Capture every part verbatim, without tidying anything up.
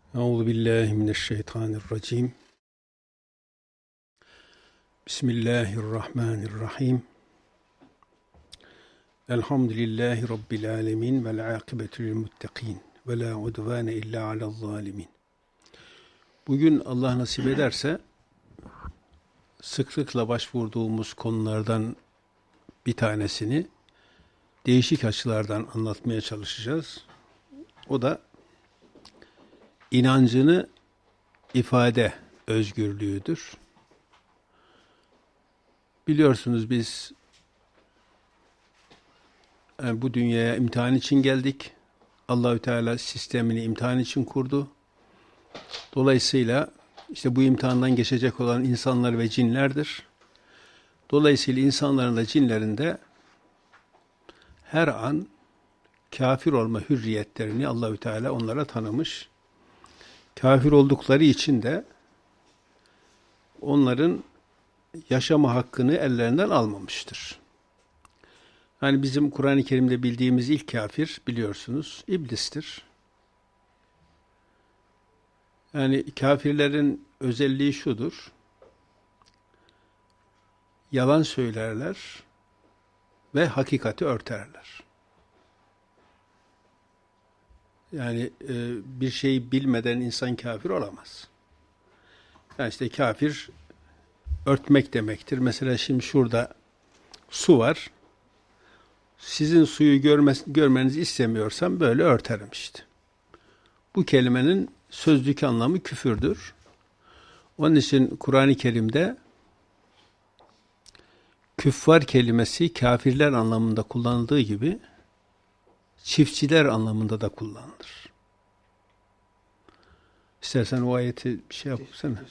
Euzu billahi mineşşeytanirracim. Bismillahirrahmanirrahim. Elhamdülillahi rabbil alamin ve'l akibetu lil muttaqin ve la udvane illa alel zalimin. Bugün Allah nasip ederse sıklıkla başvurduğumuz konulardan bir tanesini değişik açılardan anlatmaya çalışacağız. O da inancını ifade özgürlüğüdür. Biliyorsunuz biz yani bu dünyaya imtihan için geldik. Allahü Teala sistemini imtihan için kurdu. Dolayısıyla işte bu imtihandan geçecek olan insanlar ve cinlerdir. Dolayısıyla insanların da cinlerin de her an kafir olma hürriyetlerini Allahü Teala onlara tanımış. Kafir oldukları için de onların yaşama hakkını ellerinden almamıştır. Yani bizim Kur'an-ı Kerim'de bildiğimiz ilk kafir biliyorsunuz iblistir. Yani kafirlerin özelliği şudur: yalan söylerler ve hakikati örterler. Yani e, bir şeyi bilmeden insan kafir olamaz. Yani işte kafir örtmek demektir. Mesela şimdi şurada su var. Sizin suyu görmez, görmenizi istemiyorsam böyle örterim işte. Bu kelimenin sözlük anlamı küfürdür. Onun için Kur'an-ı Kerim'de küffar kelimesi kafirler anlamında kullanıldığı gibi çiftçiler anlamında da kullanılır. İstersen o ayeti bir şey yapsana.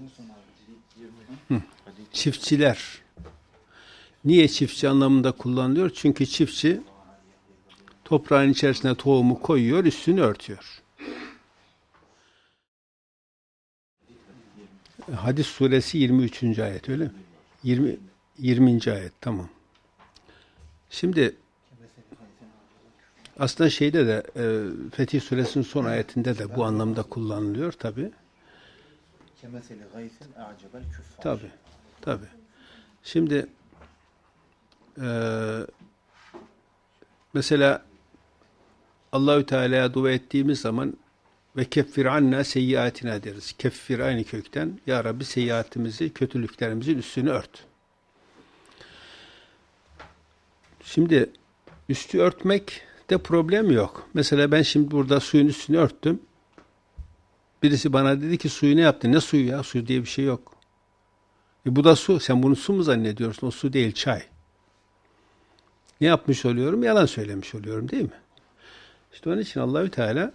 Hı. Çiftçiler. Niye çiftçi anlamında kullanılıyor? Çünkü çiftçi toprağın içerisine tohumu koyuyor, üstünü örtüyor. Hadis suresi yirmi üçüncü ayet öyle mi? yirmi yirminci ayet tamam. Şimdi aslında şeyde de e, Fetih suresinin son ayetinde de bu anlamda kullanılıyor tabi. Tabi. Tabi. Şimdi e, mesela Allahü Teala'ya dua ettiğimiz zaman ve keffir anna seyyiatina deriz. Keffir aynı kökten. Ya Rabbi seyyiatimizi, kötülüklerimizin üstünü ört. Şimdi üstü örtmek de problem yok. Mesela ben şimdi burada suyun üstünü örttüm. Birisi bana dedi ki suyu ne yaptın? Ne suyu ya? Su diye bir şey yok. E bu da su. Sen bunu su mu zannediyorsun? O su değil, çay. Ne yapmış oluyorum? Yalan söylemiş oluyorum değil mi? İşte onun için Allahü Teala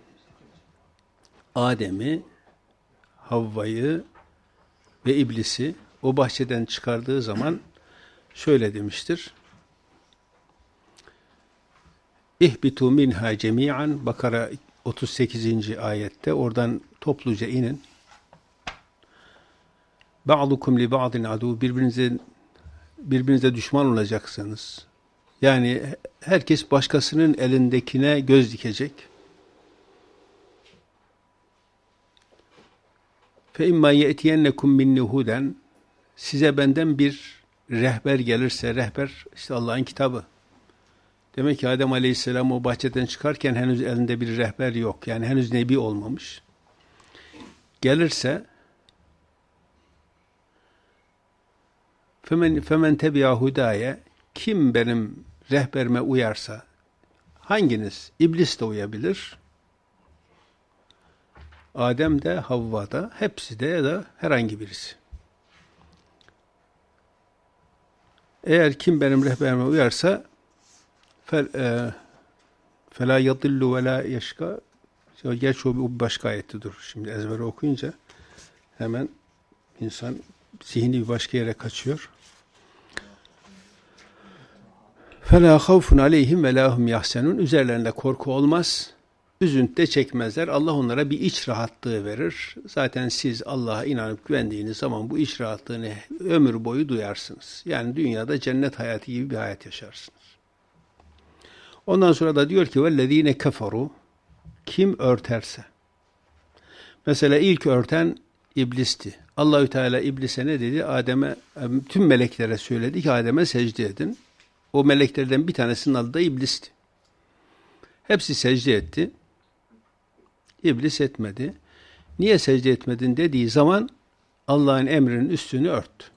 Adem'i, Havva'yı ve İblis'i o bahçeden çıkardığı zaman şöyle demiştir. İhbitu minha cemi'an. Bakara otuz sekizinci ayette oradan topluca inin. Ba'dukum li ba'din adu. Birbirinize birbirinize düşman olacaksınız. Yani herkes başkasının elindekine göz dikecek. Fe imma ye'tiyennekum minni huden. Size benden bir rehber gelirse, rehber işte Allah'ın kitabı. Demek ki Adem Aleyhisselam o bahçeden çıkarken henüz elinde bir rehber yok. Yani henüz nebi olmamış. Gelirse femen femen tebi'a hudaye, kim benim rehberime uyarsa, hanginiz? İblis de uyabilir. Adem de, Havva da, hepsi de ya da herhangi birisi. Eğer kim benim rehberime uyarsa فَلَا يَضِلُّ وَلَا يَشْقَى. Gerçi o bir başka ayette dur. Şimdi ezbere okuyunca hemen insan zihni bir başka yere kaçıyor. فَلَا خَوْفٌ عَلَيْهِمْ وَلَا هُمْ يَحْسَنُونَ. Üzerlerinde korku olmaz, üzüntü de çekmezler. Allah onlara bir iç rahatlığı verir. Zaten siz Allah'a inanıp güvendiğiniz zaman bu iç rahatlığını ömür boyu duyarsınız. Yani dünyada cennet hayatı gibi bir hayat yaşarsınız. Ondan sonra da diyor ki وَالَّذ۪ينَ كَفَرُوا. Kim örterse. Mesela ilk örten iblisti. Allahü Teala iblise ne dedi? Adem'e, tüm meleklere söyledi ki Adem'e secde edin. O meleklerden bir tanesinin adı da iblisti. Hepsi secde etti. İblis etmedi. Niye secde etmedin dediği zaman Allah'ın emrinin üstünü örttü.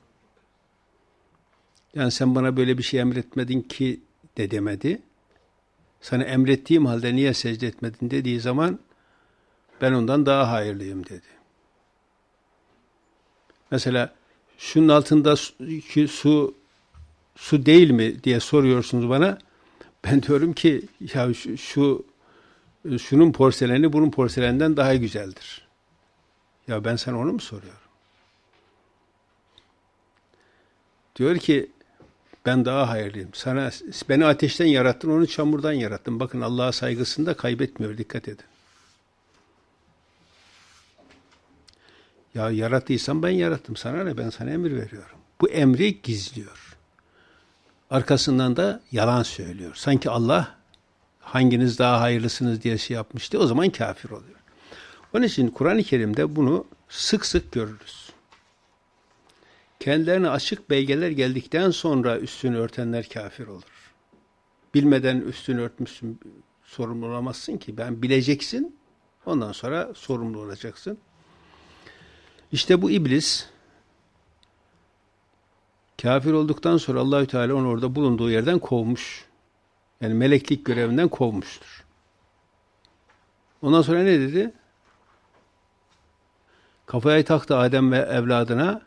Yani sen bana böyle bir şey emretmedin ki de demedi. Sana emrettiğim halde niye secde etmedin dediği zaman ben ondan daha hayırlıyım dedi. Mesela şunun altında su, su, su değil mi diye soruyorsunuz bana. Ben diyorum ki ya şu, şu şunun porseleni bunun porselenden daha güzeldir. Ya ben sana onu mu soruyorum? Diyor ki ben daha hayırlıyım. Sana beni ateşten yarattın, onu çamurdan yarattın. Bakın Allah'a saygısını da kaybetmiyor. Dikkat edin. Ya yarattıysan ben yarattım. Sana ne? Ben sana emir veriyorum. Bu emri gizliyor. Arkasından da yalan söylüyor. Sanki Allah hanginiz daha hayırlısınız diye şey yapmıştı. O zaman kafir oluyor. Onun için Kur'an-ı Kerim'de bunu sık sık görürüz. Kendilerine açık belgeler geldikten sonra üstünü örtenler kafir olur. Bilmeden üstünü örtmüşsün, sorumlu olamazsın ki. Ben bileceksin, ondan sonra sorumlu olacaksın. İşte bu iblis, kafir olduktan sonra Allahü Teala onu orada bulunduğu yerden kovmuş. Yani meleklik görevinden kovmuştur. Ondan sonra ne dedi? Kafaya taktı Adem ve evladına,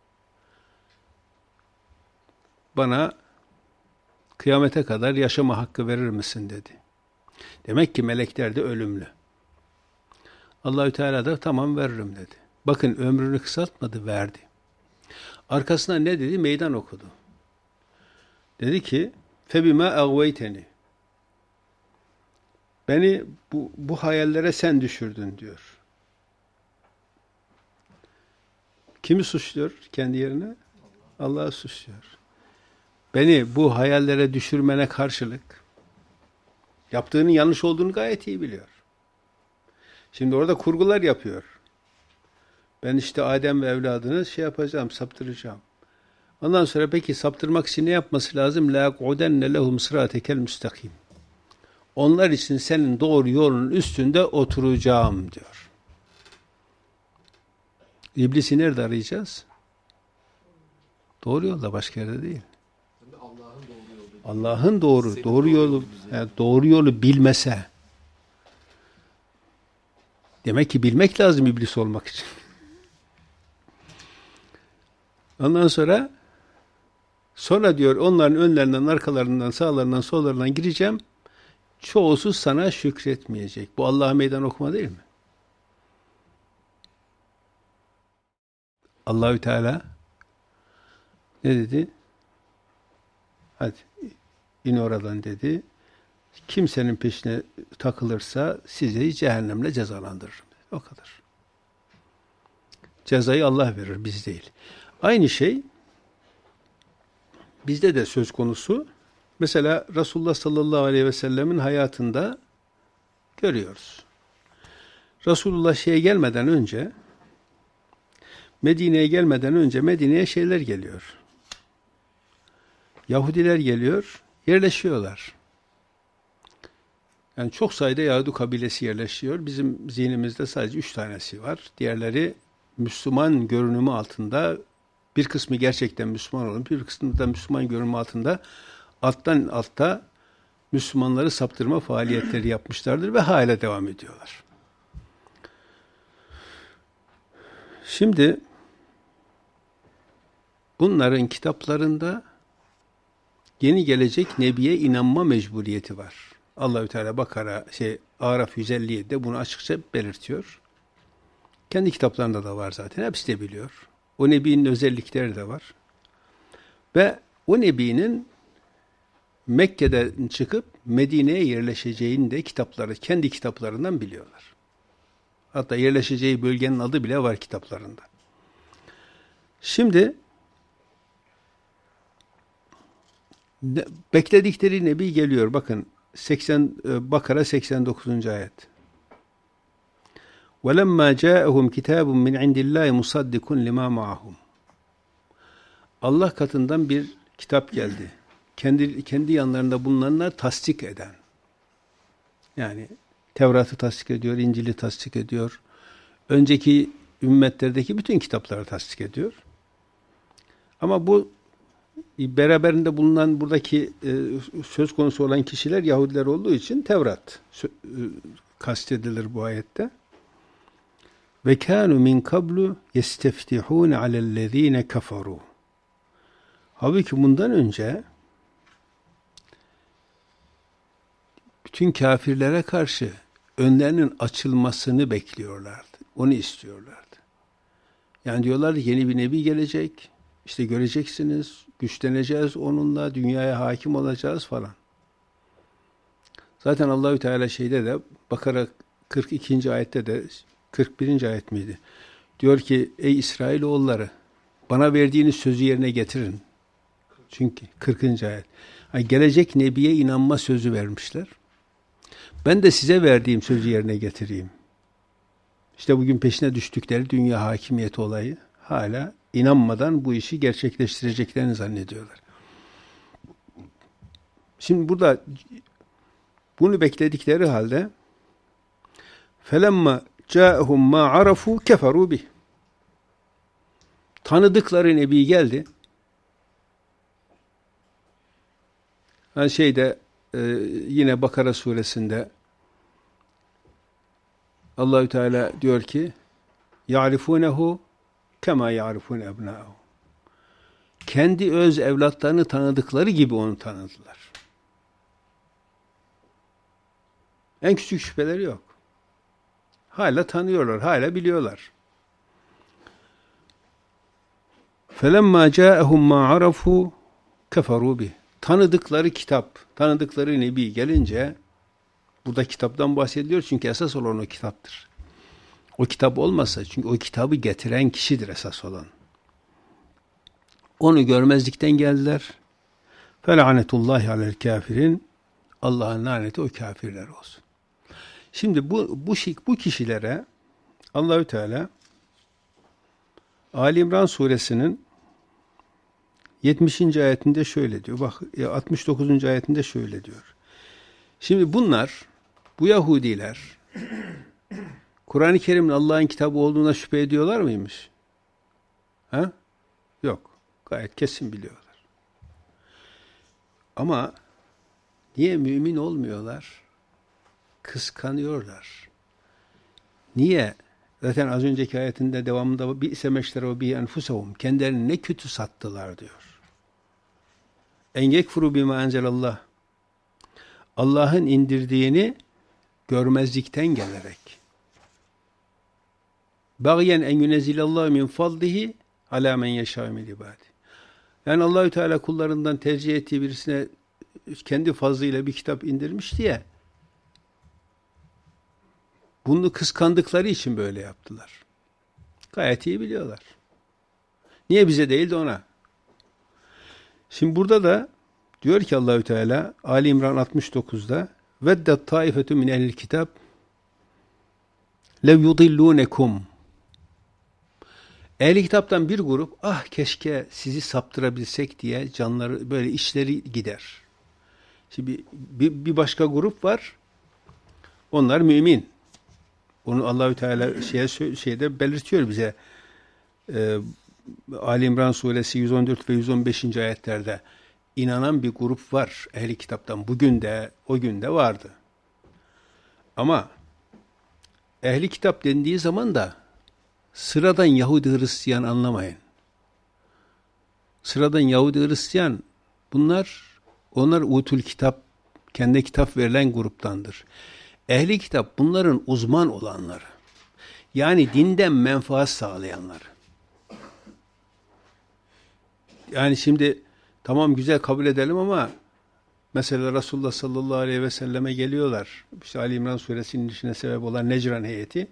bana kıyamete kadar yaşama hakkı verir misin dedi. Demek ki melekler de ölümlü. Allahü Teala da tamam veririm dedi. Bakın ömrünü kısaltmadı, verdi. Arkasına ne dedi? Meydan okudu. Dedi ki febima agveyteni. Beni bu, bu hayallere sen düşürdün diyor. Kimi suçluyor kendi yerine? Allah'ı suçluyor. Beni bu hayallere düşürmene karşılık yaptığının yanlış olduğunu gayet iyi biliyor. Şimdi orada kurgular yapıyor. Ben işte Adem ve evladını şey yapacağım, saptıracağım. Ondan sonra peki saptırmak için ne yapması lazım? لَاقْعُدَنَّ لَهُمْ صِرَاتَكَ الْمُسْتَقِيمِ. Onlar için senin doğru yolun üstünde oturacağım diyor. İblisi nerede arayacağız? Doğru yolda, başka yerde değil. Allah'ın doğru, doğru yolu, yani doğru yolu bilmese, demek ki bilmek lazım iblis olmak için. Ondan sonra sonra diyor onların önlerinden, arkalarından, sağlarından, sollarından gireceğim. Çoğusu sana şükretmeyecek. Bu Allah'a meydan okuma değil mi? Allahü Teala ne dedi? Hadi in oradan dedi. Kimsenin peşine takılırsa sizi cehennemle cezalandırırım. O kadar. Cezayı Allah verir, biz değil. Aynı şey bizde de söz konusu. Mesela Resulullah sallallahu aleyhi ve sellemin hayatında görüyoruz. Resulullah şeye gelmeden önce, Medine'ye gelmeden önce Medine'ye şeyler geliyor. Yahudiler geliyor, yerleşiyorlar. Yani çok sayıda Yahudi kabilesi yerleşiyor. Bizim zihnimizde sadece üç tanesi var. Diğerleri Müslüman görünümü altında, bir kısmı gerçekten Müslüman olan, bir kısmı da Müslüman görünümü altında alttan altta Müslümanları saptırma faaliyetleri yapmışlardır ve hala devam ediyorlar. Şimdi bunların kitaplarında yeni gelecek Nebi'ye inanma mecburiyeti var. Allahü Teala Bakara şey Araf yüz elli yedi'de bunu açıkça belirtiyor. Kendi kitaplarında da var zaten. Hepsi de biliyor. O Nebi'nin özellikleri de var. Ve o Nebi'nin Mekke'den çıkıp Medine'ye yerleşeceğini de kitapları, kendi kitaplarından biliyorlar. Hatta yerleşeceği bölgenin adı bile var kitaplarında. Şimdi bekledikleri Nebi geliyor. Bakın seksen Bakara seksen dokuzuncu ayet. وَلَمَّا جَاءَهُمْ كِتَابٌ مِّنْ عِنْدِ اللّٰهِ مُصَدِّقٌ لِمَا مَعَهُمْ. Allah katından bir kitap geldi. Kendi kendi yanlarında bulunanlar tasdik eden. Yani Tevrat'ı tasdik ediyor, İncil'i tasdik ediyor. Önceki ümmetlerdeki bütün kitapları tasdik ediyor. Ama bu beraberinde bulunan buradaki e, söz konusu olan kişiler Yahudiler olduğu için Tevrat e, kastedilir bu ayette. Ve kânû min kablu yesteftihûne alellezîne keferû. Halbuki bundan önce bütün kafirlere karşı önlerinin açılmasını bekliyorlardı. Onu istiyorlardı. Yani diyorlardı yeni bir nebi gelecek. İşte göreceksiniz, güçleneceğiz onunla, dünyaya hakim olacağız falan. Zaten Allahü Teala şeyde de Bakara kırk ikinci ayette de kırk birinci ayet miydi? Diyor ki ey İsrailoğulları bana verdiğiniz sözü yerine getirin. Çünkü kırkıncı ayet. Yani gelecek nebiye inanma sözü vermişler. Ben de size verdiğim sözü yerine getireyim. İşte bugün peşine düştükleri dünya hakimiyeti olayı hala inanmadan bu işi gerçekleştireceklerini zannediyorlar. Şimdi burada bunu bekledikleri halde فَلَمَّا جَاءَهُمْ مَا عَرَفُوا كَفَرُوا بِهِ. Tanıdıkları nebi geldi. Yani şeyde e, yine Bakara suresinde Allahü Teala diyor ki يَعْرِفُونَهُ كَمَا يَعْرِفُونَ اَبْنَاهُ. Kendi öz evlatlarını tanıdıkları gibi onu tanıdılar. En küçük şüpheleri yok. Hala tanıyorlar, hala biliyorlar. فَلَمَّا جَاءَهُمْ مَا عَرَفُوا كَفَرُوا بِهِ. Tanıdıkları kitap, tanıdıkları nebi gelince, burada kitaptan bahsediliyor çünkü esas olan o kitaptır. O kitap olmasa, çünkü o kitabı getiren kişidir esas olan. Onu görmezlikten geldiler. فَلَعَنَةُ اللّٰهِ عَلَى الْكَافِرِينَ. Allah'ın laneti o kafirler olsun. Şimdi bu bu, bu kişilere Allahü Teala Ali İmran suresinin yetmişinci ayetinde şöyle diyor. Bak altmış dokuzuncu ayetinde şöyle diyor. Şimdi bunlar, bu Yahudiler Kur'an-ı Kerim'in Allah'ın kitabı olduğuna şüphe ediyorlar mıymış? Ha? Yok. Gayet kesin biliyorlar. Ama niye mümin olmuyorlar? Kıskanıyorlar. Niye? Zaten az önceki ayetinde devamında bir semeştere bi enfusahum, kendilerini ne kötü sattılar diyor. En yekfuru bima enzelallah. Allah'ın indirdiğini görmezlikten gelerek. Bagyen en yunezzilallahu min fadlihi ala men yeşâ min ibâdi. Yani Allahü Teala kullarından tercih ettiği birisine kendi fazlıyla bir kitap indirmiş diye bunu kıskandıkları için böyle yaptılar. Gayet iyi biliyorlar. Niye bize değil de ona? Şimdi burada da diyor ki Allahü Teala Ali İmran altmış dokuzda veddet taifetu min ehlil kitap lev yudillunekum. Ehli kitaptan bir grup ah keşke sizi saptırabilsek diye canları böyle işleri gider. Şimdi bir, bir başka grup var. Onlar mümin. Onu Allahü Teala şeye şeyde belirtiyor bize. Ee, Ali İmran suresi yüz on dört ve yüz on beşinci ayetlerde inanan bir grup var ehli kitaptan. Bugün de o gün de vardı. Ama ehli kitap dendiği zaman da sıradan Yahudi Hristiyan anlamayın. Sıradan Yahudi Hristiyan bunlar onlar utul kitap, kendi kitap verilen gruptandır. Ehli kitap bunların uzman olanları. Yani dinden menfaat sağlayanları. Yani şimdi tamam güzel kabul edelim ama mesela Resulullah sallallahu aleyhi ve selleme geliyorlar. İşte Ali İmran suresinin içine sebep olan Necran heyeti.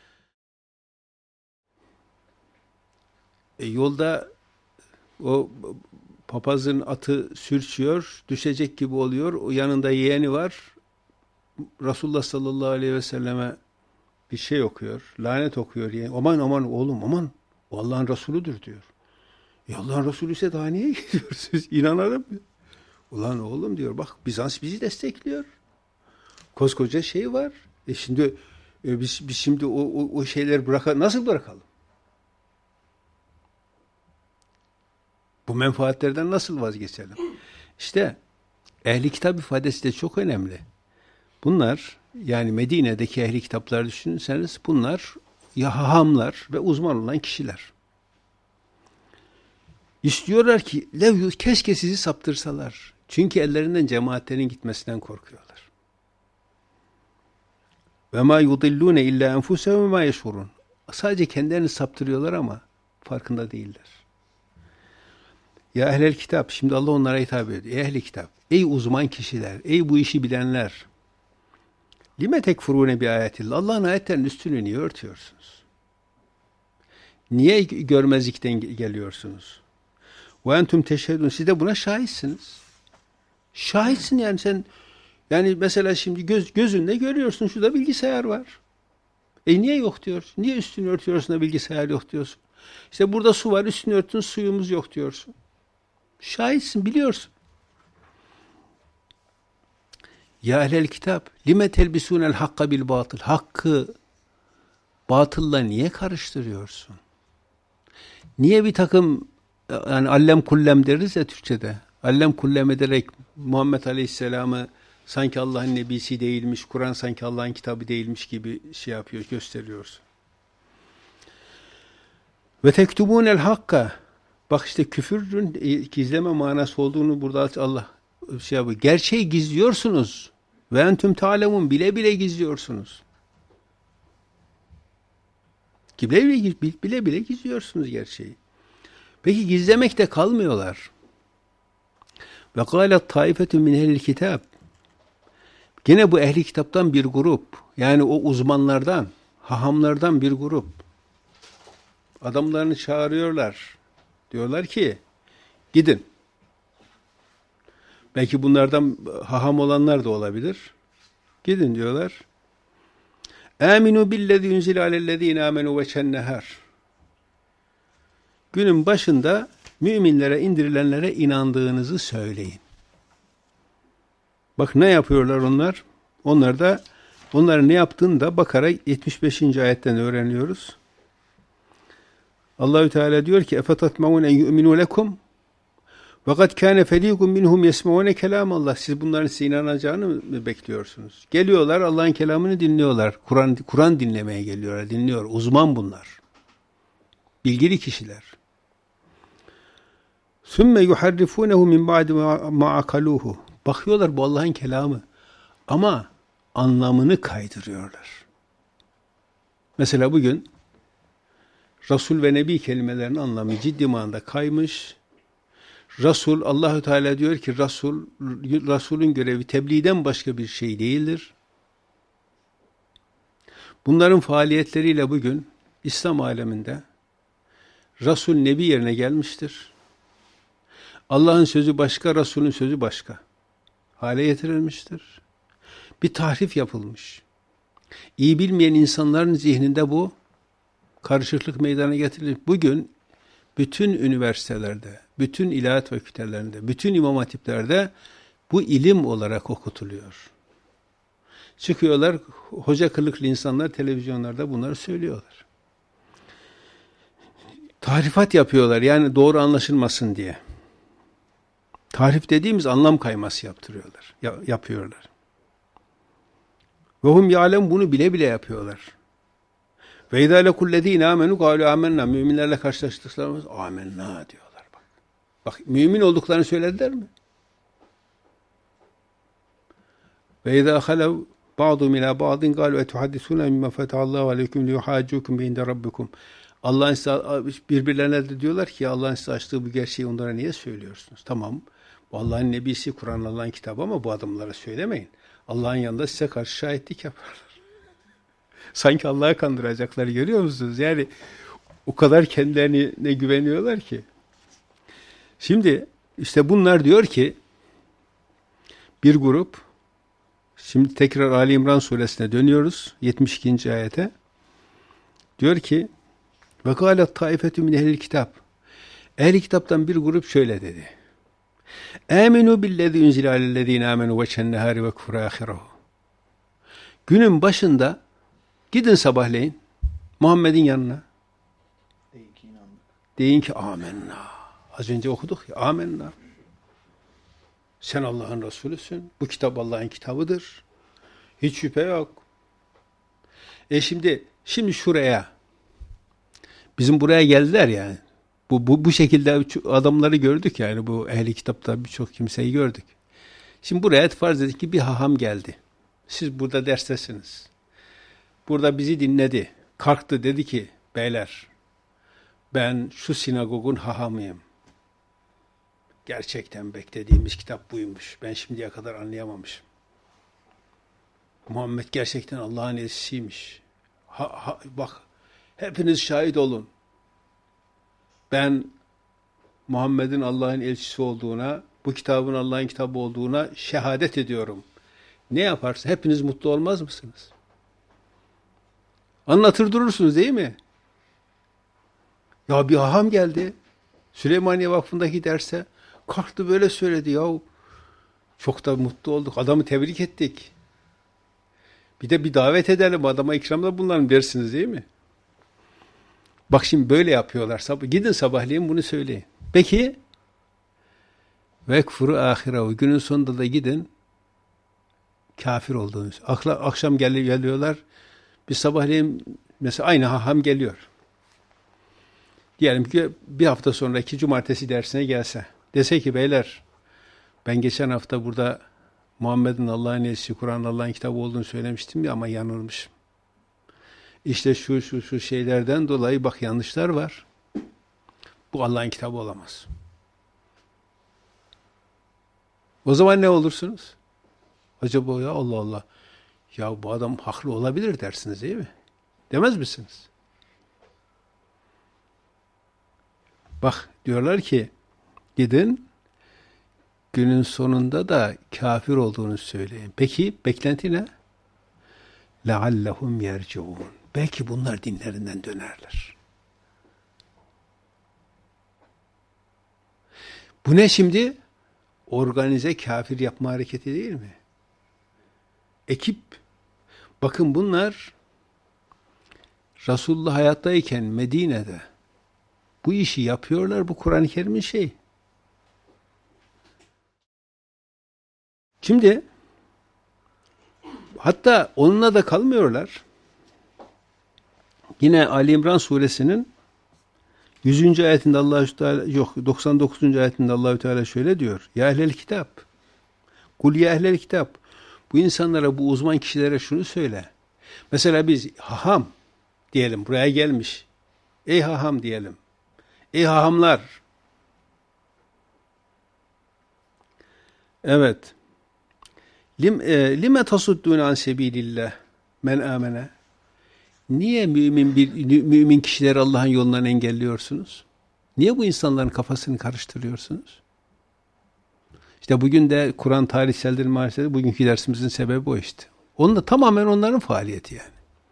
E, yolda o papazın atı sürçüyor, düşecek gibi oluyor. O yanında yeğeni var. Resulullah sallallahu aleyhi ve selleme bir şey okuyor, lanet okuyor. Yani, aman aman oğlum aman, o Allah'ın Resulüdür diyor. E Allah'ın Resulü ise daha niye gidiyorsunuz? İnanalım mı? Ulan oğlum diyor, bak Bizans bizi destekliyor. Koskoca şey var. E şimdi e biz, biz şimdi o, o, o şeyleri bırakalım. Nasıl bırakalım? Bu menfaatlerden nasıl vazgeçelim? İşte ehli kitap ifadesi de çok önemli. Bunlar, yani Medine'deki ehli kitapları düşünürseniz, bunlar ya hahamlar ve uzman olan kişiler. İstiyorlar ki lev keşke sizi saptırsalar. Çünkü ellerinden cemaatlerin gitmesinden korkuyorlar. Ve ma yudillune illa enfusehum ve ma yeşurun. Sadece kendilerini saptırıyorlar ama farkında değiller. Ya ehlel kitap, şimdi Allah onlara hitap ediyor. Ey ehli kitap, ey uzman kişiler, ey bu işi bilenler. Lime tekfurune bi ayetillah. Allah'ın ayetlerinin üstünü niye örtüyorsunuz? Niye görmezlikten geliyorsunuz? Ve entum teşhedun. Siz de buna şahitsiniz. Şahitsin yani sen. Yani mesela şimdi göz, gözünle görüyorsun. Şurada bilgisayar var. E niye yok diyorsun? Niye üstünü örtüyorsun da bilgisayar yok diyorsun? İşte burada su var. Üstünü örtün, suyumuz yok diyorsun. Şahitsin, biliyorsun. Ya ehlel kitap, lime telbisunel hakka bil batıl. Hakkı batılla niye karıştırıyorsun? Niye bir takım, yani allem kullem deriz ya Türkçe'de. Allem kullem ederek Muhammed Aleyhisselam'ı sanki Allah'ın nebisi değilmiş, Kur'an sanki Allah'ın kitabı değilmiş gibi şey yapıyor, gösteriyorsun. Ve tektubunel hakka. Bak işte küfürün gizleme manası olduğunu burada Allah şey yapıyor. Gerçeği gizliyorsunuz. Ve entüm ta'lemun, bile bile gizliyorsunuz. Bile bile, bile bile gizliyorsunuz gerçeği. Peki gizlemekte kalmıyorlar. Ve kâlet taifetun min ehlil kitap. Gene bu ehli kitaptan bir grup, yani o uzmanlardan, hahamlardan bir grup. Adamlarını çağırıyorlar. Diyorlar ki, gidin. Belki bunlardan haham olanlar da olabilir. Gidin diyorlar. Aminu billezî unzile alellezîne âmenû veçhen nehâr. Günün başında müminlere indirilenlere inandığınızı söyleyin. Bak ne yapıyorlar onlar? Onlar da onların ne yaptığını da Bakara yetmiş beşinci ayetten öğreniyoruz. Allahü Teala diyor ki: "Efetatmaun en yu'minu lekum ve kad kana feriqun minhum yesmaun kelamallah." Siz bunların size inanacağını mı bekliyorsunuz? Geliyorlar, Allah'ın kelamını dinliyorlar. Kur'an Kur'an dinlemeye geliyorlar, dinliyor. Uzman bunlar. Bilgili kişiler. Sümme yuharrifunehu min ba'di ma akaluhu. Bakıyorlar bu Allah'ın kelamı ama anlamını kaydırıyorlar. Mesela bugün Resul ve Nebi kelimelerinin anlamı ciddi manada kaymış. Resul, Allahü Teala diyor ki Resul, Resulün görevi tebliğden başka bir şey değildir. Bunların faaliyetleriyle bugün İslam aleminde Resul Nebi yerine gelmiştir. Allah'ın sözü başka, Resulün sözü başka hale getirilmiştir. Bir tahrif yapılmış. İyi bilmeyen insanların zihninde bu karışıklık meydana getirilmiş. Bugün bütün üniversitelerde, bütün ilahiyat fakültelerinde, bütün imam hatiplerde bu ilim olarak okutuluyor. Çıkıyorlar, hoca kılıklı insanlar televizyonlarda bunları söylüyorlar. Tahrifat yapıyorlar, yani doğru anlaşılmasın diye. Tahrif dediğimiz anlam kayması yaptırıyorlar, yapıyorlar. Ve hum ya'lem, bunu bile bile yapıyorlar. Ve izâ lekullezîne âmenû gâlû âmennâ. Müminlerle karşılaştıklarımız âmennâ diyorlar. Bak. Bak, mümin olduklarını söylediler mi? Ve izâ halev ba'dûm ilâ ba'din gâlû etuhaddisûne mimmâ fetahallâhu aleykum liyuhâccûkum beinde rabbikum. Allah'ın size, birbirlerine de diyorlar ki Allah'ın size açtığı bu gerçeği onlara niye söylüyorsunuz? Tamam, bu Allah'ın nebisi, Kur'an Allah'ın kitabı ama bu adamlara söylemeyin. Allah'ın yanında size karşı şahitlik yaparlar. Sanki Allah'ı kandıracaklar, görüyor musunuz? Yani o kadar kendilerine güveniyorlar ki. Şimdi işte bunlar diyor ki bir grup, şimdi tekrar Ali İmran suresine dönüyoruz, yetmiş ikinci ayete. Diyor ki ve kâlet taifetü min ehlil kitap. Ehl-i kitaptan bir grup şöyle dedi. Âminû billezî unzile alellezîne âmenû veçhen nehâri ve kufru âhirehu. Günün başında gidin sabahleyin Muhammed'in yanına. Deyin ki amenna. Az önce okuduk ya amenna. Sen Allah'ın Resulüsün. Bu kitap Allah'ın kitabıdır. Hiç şüphe yok. E şimdi şimdi şuraya bizim buraya geldiler yani. Bu bu bu şekilde adamları gördük yani bu ehli kitapta birçok kimseyi gördük. Şimdi buraya farz edik ki bir haham geldi. Siz burada derstesiniz. Burada bizi dinledi. Kalktı dedi ki beyler ben şu sinagogun hahamıyım. Gerçekten beklediğimiz kitap buymuş. Ben şimdiye kadar anlayamamışım. Muhammed gerçekten Allah'ın elçisiymiş. Ha, ha, bak hepiniz şahit olun. Ben Muhammed'in Allah'ın elçisi olduğuna, bu kitabın Allah'ın kitabı olduğuna şehadet ediyorum. Ne yaparsa hepiniz mutlu olmaz mısınız? Anlatır durursunuz değil mi? Ya bir haham geldi. Süleymaniye Vakfı'ndaki derse kalktı böyle söyledi ya. Çok da mutlu olduk. Adamı tebrik ettik. Bir de bir davet edelim. Adama ikramda bulunalım dersiniz değil mi? Bak şimdi böyle yapıyorlar. Gidin sabahleyin bunu söyleyin. Peki vekfuru ahirehu. Günün sonunda da gidin kafir olduğunuz. Akla, akşam gel geliyorlar. Bir sabahleyin mesela aynı haham geliyor. Diyelim ki bir hafta sonraki cumartesi dersine gelse. Dese ki beyler ben geçen hafta burada Muhammed'in Allah'ın elçisi, Kur'an'ın Allah'ın kitabı olduğunu söylemiştim ya ama yanılmışım. İşte şu şu şu şeylerden dolayı bak yanlışlar var. Bu Allah'ın kitabı olamaz. O zaman ne olursunuz? Acaba ya Allah Allah. Ya bu adam haklı olabilir dersiniz değil mi? Demez misiniz? Bak diyorlar ki gidin günün sonunda da kafir olduğunu söyleyin. Peki beklenti ne? لَعَلَّهُمْ يَرْجِعُونَ. Belki bunlar dinlerinden dönerler. Bu ne şimdi? Organize kafir yapma hareketi değil mi? Ekip. Bakın bunlar Resulullah hayattayken Medine'de bu işi yapıyorlar. Bu Kur'an-ı Kerim'in şeyi. Şimdi hatta onunla da kalmıyorlar. Yine Ali İmran suresinin yüzüncü ayetinde Allahü Teala yok doksan dokuzuncu ayetinde Allahü Teala şöyle diyor. Ya ehlel kitap. Kul ya ehlel kitap. Bu insanlara, bu uzman kişilere şunu söyle. Mesela biz haham diyelim, buraya gelmiş. Ey haham diyelim. Ey hahamlar. Evet. Lim, e, lime tasuddun an sebilillah men amene. Niye mümin bir mümin kişileri Allah'ın yolundan engelliyorsunuz? Niye bu insanların kafasını karıştırıyorsunuz? İşte bugün de Kur'an tarihseldir maalesef bugünkü dersimizin sebebi o işte. Onun da tamamen onların faaliyeti yani.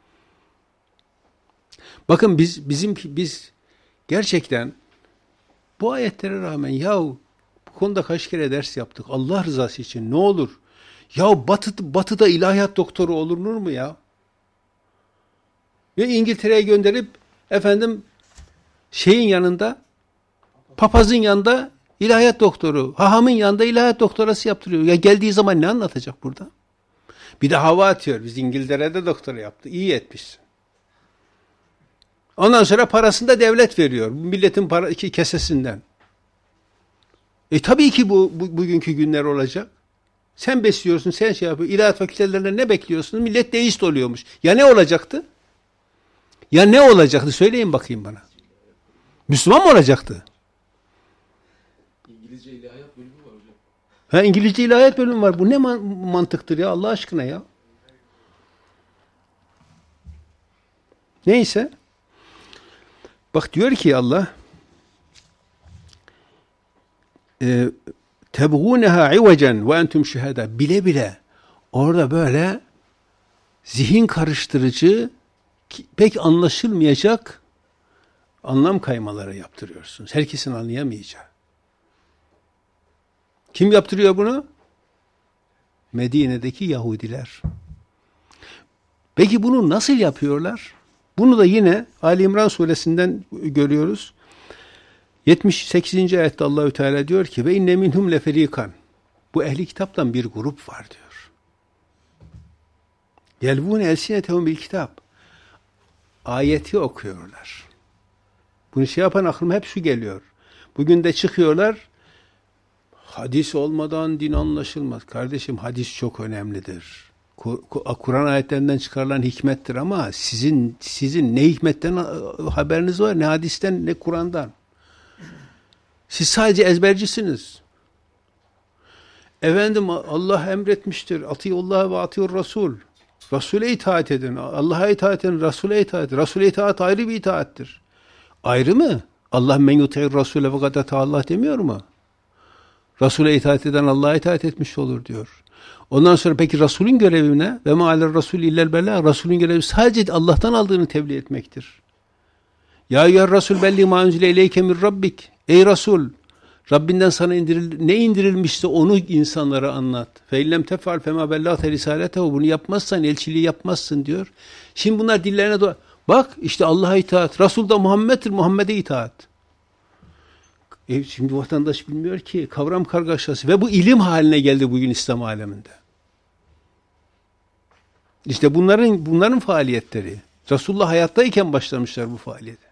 Bakın biz bizim biz gerçekten bu ayetlere rağmen yahu bu konuda kaç kere ders yaptık. Allah rızası için ne olur? Ya batı, batıda ilahiyat doktoru olunur mu ya? Ve İngiltere'ye gönderip efendim şeyin yanında papazın yanında ilahiyat doktoru, hahamın yanında ilahiyat doktorası yaptırıyor. Ya geldiği zaman ne anlatacak burada? Bir de hava atıyor. Biz İngiltere'de doktora yaptı. İyi etmişsin. Ondan sonra parasını da devlet veriyor. Milletin para, iki kesesinden. E tabii ki bu, bu bugünkü günler olacak. Sen besliyorsun, sen şey yapıyorsun. İlahiyat fakültelerinde ne bekliyorsun? Millet deist oluyormuş. Ya ne olacaktı? Ya ne olacaktı? Söyleyin bakayım bana. Müslüman mı olacaktı? İngilizce ilahiyat bölümü var hocam. Ha, İngilizce ilahiyat bölümü var. Bu ne man- mantıktır ya Allah aşkına ya? Neyse. Bak diyor ki Allah tebğûneha ivecen ve entum şühedâ. Bile bile orada böyle zihin karıştırıcı ki, pek anlaşılmayacak anlam kaymaları yaptırıyorsunuz. Herkesin anlayamayacağı. Kim yaptırıyor bunu? Medine'deki Yahudiler. Peki bunu nasıl yapıyorlar? Bunu da yine Ali İmran suresinden görüyoruz. yetmiş sekizinci ayette Allahü Teala diyor ki ve inne minhum leferikan. Bu ehli kitaptan bir grup var diyor. Yelvune elsinetehum bil kitap. Ayeti okuyorlar. Bunu şey yapan aklıma hep şu geliyor. Bugün de çıkıyorlar. Hadis olmadan din anlaşılmaz. Kardeşim hadis çok önemlidir. Kur'an ayetlerinden çıkarılan hikmettir ama sizin sizin ne hikmetten haberiniz var, ne hadisten, ne Kur'an'dan. Siz sadece ezbercisiniz. Efendim Allah emretmiştir. Atiyullah ve atiyur Resul. Resul'e itaat edin. Allah'a itaat edin. Resul'e itaat edin. Resul'e itaat ayrı bir itaattir. Ayrı mı? Allah men yuti'ir Resul'e ve kad Allah demiyor mu? Resul'e itaat eden Allah'a itaat etmiş olur diyor. Ondan sonra peki Resul'ün görevi ne? Ve ma'aler Resul illel belâ. Resul'ün görevi sadece Allah'tan aldığını tebliğ etmektir. Ya eyyüher Resul belli ma unzile ileyke min rabbik. Ey Resul, Rabbinden sana indiril, ne indirilmişse onu insanlara anlat. Fe illem tefal fema bellâte risaletehu. Bunu yapmazsan elçiliği yapmazsın diyor. Şimdi bunlar dillerine doğru. Bak işte Allah'a itaat. Resul da Muhammed'dir. Muhammed'e itaat. E şimdi vatandaş bilmiyor ki kavram kargaşası ve bu ilim haline geldi bugün İslam aleminde. İşte bunların bunların faaliyetleri. Resulullah hayattayken başlamışlar bu faaliyete.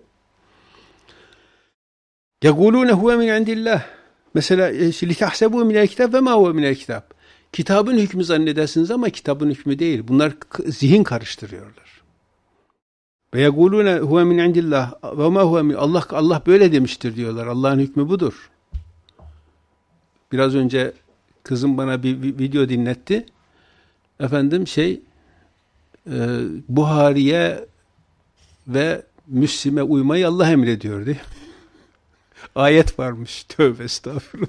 يَقُولُونَ هُوَ مِنْ عِنْدِ اللّٰهِ Mesela لِتَحْسَبُوا مِنَ الْكِتَابِ وَمَا هُوَ مِنَ الْكِتَابِ Kitabın hükmü zannedersiniz ama kitabın hükmü değil. Bunlar zihin karıştırıyorlar. Ve يَقُولُونَ هُوَ مِنْ عِنْدِ اللّٰهِ وَمَا هُوَ مِنْ Allah Allah böyle demiştir diyorlar. Allah'ın hükmü budur. Biraz önce kızım bana bir video dinletti. Efendim şey e, Buhari'ye ve Müslim'e uymayı Allah emrediyor diye. Ayet varmış. Tövbe estağfurullah.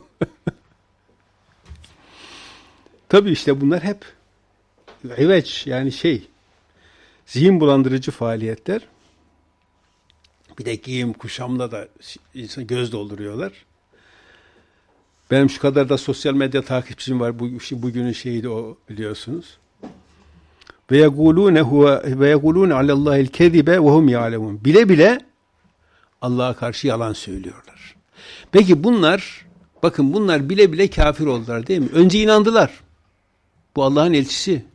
Tabii işte bunlar hep iveç yani şey zihin bulandırıcı faaliyetler. Bir de giyim kuşamla da insan göz dolduruyorlar. Benim şu kadar da sosyal medya takipçim var. Bu bugünün şeyi de o biliyorsunuz. Ve yekulune huve ve yekulune alallahi'l kezibe ve hum ya'lemun. Bile bile Allah'a karşı yalan söylüyorlar. Peki bunlar bakın bunlar bile bile kafir oldular değil mi? Önce inandılar. Bu Allah'ın elçisi.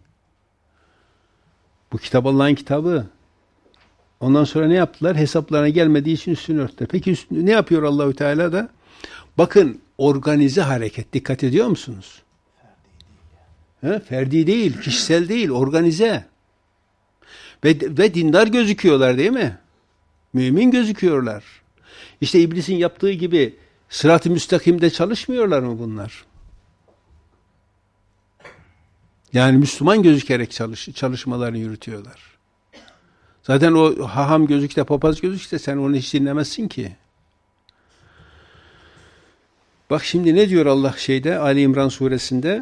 Bu kitap Allah'ın kitabı. Ondan sonra ne yaptılar? Hesaplarına gelmediği için üstünü örttüler. Peki üstünü, ne yapıyor Allahü Teala da? Bakın organize hareket. Dikkat ediyor musunuz? Ferdi değil, He? Ferdi değil, kişisel değil, organize. Ve, ve dindar gözüküyorlar değil mi? Mümin gözüküyorlar. İşte iblisin yaptığı gibi sırat-ı müstakimde çalışmıyorlar mı bunlar? Yani Müslüman gözükerek çalış, çalışmalarını yürütüyorlar. Zaten o haham gözükte, papaz gözükte sen onu hiç dinlemezsin ki. Bak şimdi ne diyor Allah şeyde Ali İmran suresinde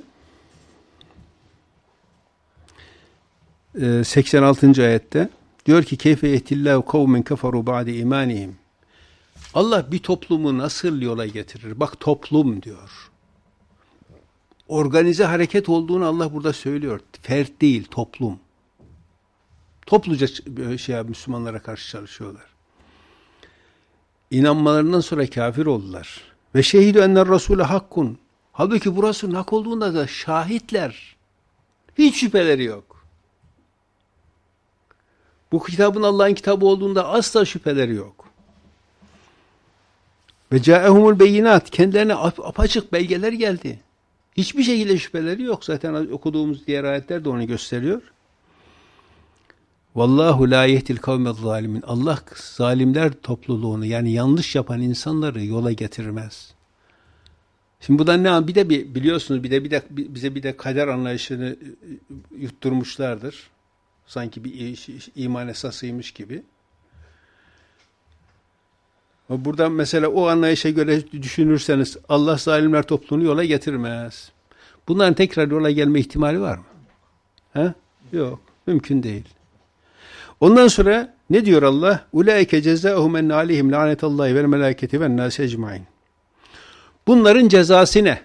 seksen altıncı ayette diyor ki keyfe yehtillahu kavmen keferu ba'de imanihim. Allah bir toplumu nasıl yola getirir? Bak toplum diyor. Organize hareket olduğunu Allah burada söylüyor. Fert değil, toplum. Topluca şey Müslümanlara karşı çalışıyorlar. İnanmalarından sonra kafir oldular. Ve şehidü enner rasûle hakkun. Halbuki bu Resul'ün hak olduğunda da şahitler. Hiç şüpheleri yok. Bu kitabın Allah'ın kitabı olduğunda asla şüpheleri yok. Ve câehumul beyinat. Kendilerine apaçık belgeler geldi. Hiçbir şekilde şüpheleri yok. Zaten okuduğumuz diğer ayetler de onu gösteriyor. Vallahu la yehdil kavmez zalimin. Allah zalimler topluluğunu yani yanlış yapan insanları yola getirmez. Şimdi bu da ne? Bir de bir biliyorsunuz bir de bir de bize bir de kader anlayışını yutturmuşlardır. Sanki bir iman esasıymış gibi. Buradan mesela o anlayışa göre düşünürseniz Allah zalimler topluluğunu yola getirmez. Bunların tekrar yola gelme ihtimali var mı? He? Yok. Mümkün değil. Ondan sonra ne diyor Allah? Ulaike cezaohum enne aleyhim lanetallahi vel melâiketi ven nâsi ecmaîn. Bunların cezası ne?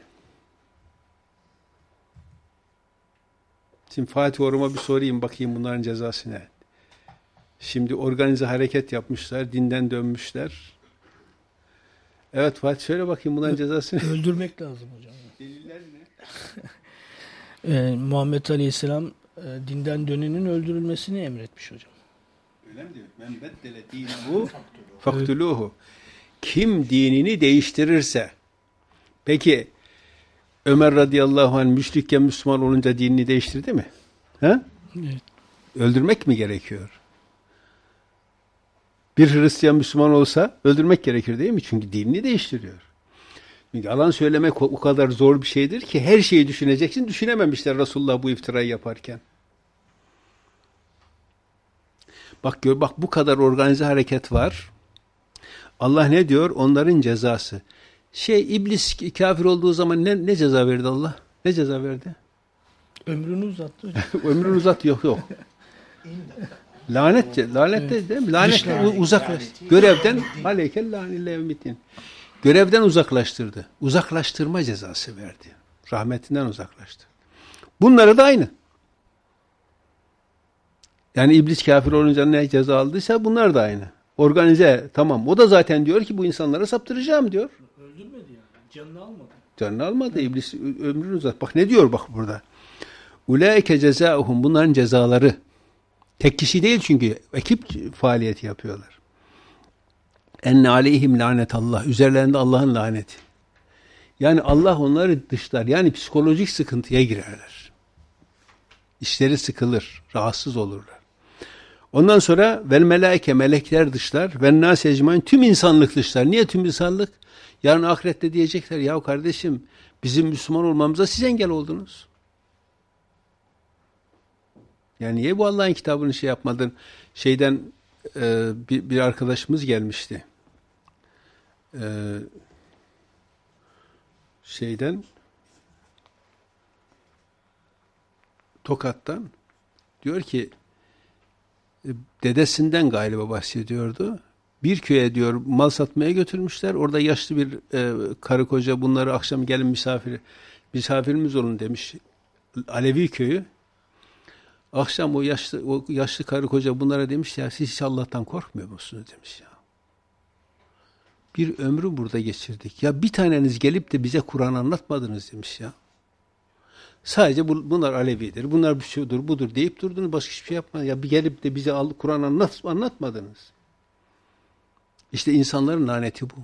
Şimdi Fatih Orum'a bir sorayım bakayım bunların cezası ne? Şimdi organize hareket yapmışlar, dinden dönmüşler. Evet Fatih söyle bakayım bunların cezası ne? Öldürmek lazım hocam. Deliller ne? Ee, Muhammed Aleyhisselam e, dinden dönenin öldürülmesini emretmiş hocam. Öyle mi diyor? Men beddele dînehu faktuluhu. Kim dinini değiştirirse. Peki Ömer radıyallahu anh müşrikken Müslüman olunca dinini değiştirdi mi? Ha? Evet. Öldürmek mi gerekiyor? Bir Hristiyan Müslüman olsa öldürmek gerekir değil mi? Çünkü dinini değiştiriyor. Çünkü yalan söylemek o kadar zor bir şeydir ki her şeyi düşüneceksin. Düşünememişler Resulullah bu iftirayı yaparken. Bak gör, bak bu kadar organize hareket var. Allah ne diyor? Onların cezası. Şey iblis kafir olduğu zaman ne, ne ceza verdi Allah? Ne ceza verdi? Ömrünü uzattı hocam. Ömrünü uzat yok yok. Lanet, lanet de değil mi? Lanet uzaklaş. Görevden aleykel lanille evmitin. Görevden uzaklaştırdı. Uzaklaştırma cezası verdi. Rahmetinden uzaklaştı. Bunları da aynı. Yani iblis kafir olunca ne ceza aldıysa bunlar da aynı. Organize tamam. O da zaten diyor ki bu insanlara saptıracağım diyor. Öldürmedi yani. Canını almadı. Canını almadı. İblis ömrünü uzat. Bak ne diyor bak burada. Ulaike cezaohum. Bunların cezaları. Tek kişi değil çünkü. Ekip faaliyeti yapıyorlar. Enne aleyhim lanetallah. Üzerlerinde Allah'ın laneti. Yani Allah onları dışlar. Yani psikolojik sıkıntıya girerler. İşleri sıkılır. Rahatsız olurlar. Ondan sonra vel melaike melekler dışlar. Ven nâs ecmaîn tüm insanlık dışlar. Niye tüm insanlık? Yarın ahirette diyecekler. Ya kardeşim bizim Müslüman olmamıza siz engel oldunuz. Yani niye bu Allah'ın kitabını şey yapmadın? Şeyden e, bir, bir arkadaşımız gelmişti. E, şeyden Tokat'tan diyor ki dedesinden galiba bahsediyordu. Bir köye diyor mal satmaya götürmüşler. Orada yaşlı bir e, karı koca bunları akşam gelin misafir misafirimiz olun demiş. Alevi köyü. Akşam o yaşlı o yaşlı karı koca bunlara demiş ya siz hiç Allah'tan korkmuyor musunuz demiş ya. Bir ömrü burada geçirdik. Ya bir taneniz gelip de bize Kur'an anlatmadınız demiş ya. Sadece bu, bunlar Alevidir, bunlar bir şudur, budur deyip durdunuz. Başka hiçbir şey yapmadınız. Ya bir gelip de bize Kur'an anlat, anlatmadınız. İşte insanların laneti bu.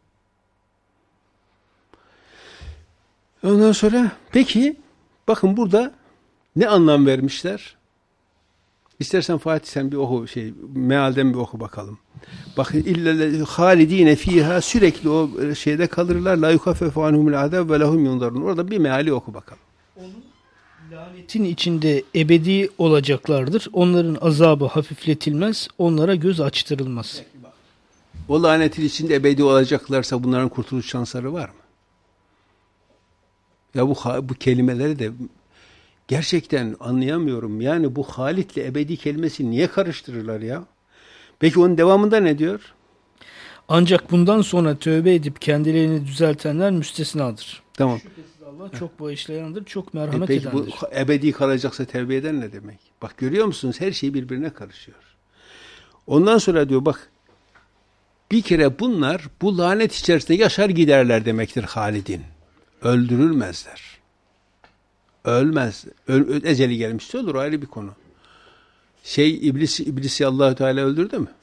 Ondan sonra peki bakın burada ne anlam vermişler? İstersen Fatih sen bir oku şey mealden bir oku bakalım. Bakın illa halidine fiha sürekli o şeyde kalırlar. La yukaffefu anhumul azab ve lehum yunzarun. Orada bir meali oku bakalım. Onun lanetin içinde ebedi olacaklardır. Onların azabı hafifletilmez. Onlara göz açtırılmaz. O lanetin içinde ebedi olacaklarsa bunların kurtuluş şansları var mı? Ya bu bu kelimeleri de gerçekten anlayamıyorum. Yani bu Halit'le ebedi kelimesi niye karıştırırlar ya? Peki onun devamında ne diyor? Ancak bundan sonra tövbe edip kendilerini düzeltenler müstesnadır. Tamam. Şüphesiz Allah çok bağışlayandır, çok merhamet e peki edendir. Bu ebedi kalacaksa tevbe eden ne demek? Bak görüyor musunuz? Her şey birbirine karışıyor. Ondan sonra diyor bak bir kere bunlar bu lanet içerisinde yaşar giderler demektir Halid'in. Öldürülmezler. Ölmez. Öl, eceli gelmişse olur ayrı bir konu. Şey iblis iblisi Allahu Teala öldürdü mü?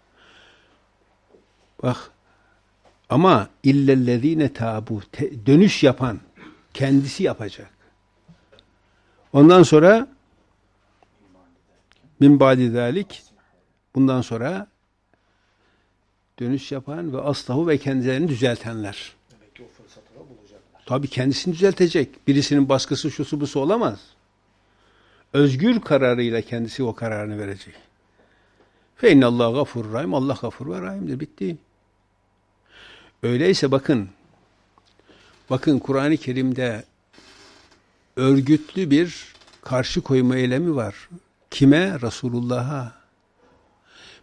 Bak ama illellezine tabu dönüş yapan kendisi yapacak. Ondan sonra min ba'di zalik bundan sonra dönüş yapan ve aslahu ve kendilerini düzeltenler. Demek ki o fırsatı da bulacaklar. Tabii kendisini düzeltecek. Birisinin baskısı şusu busu olamaz. Özgür kararıyla kendisi o kararını verecek. Fe innallâhu gafurur rahim. Allah gafur ve rahimdir. Bitti. Öyleyse bakın bakın Kur'an-ı Kerim'de örgütlü bir karşı koyma eylemi var. Kime? Resulullah'a.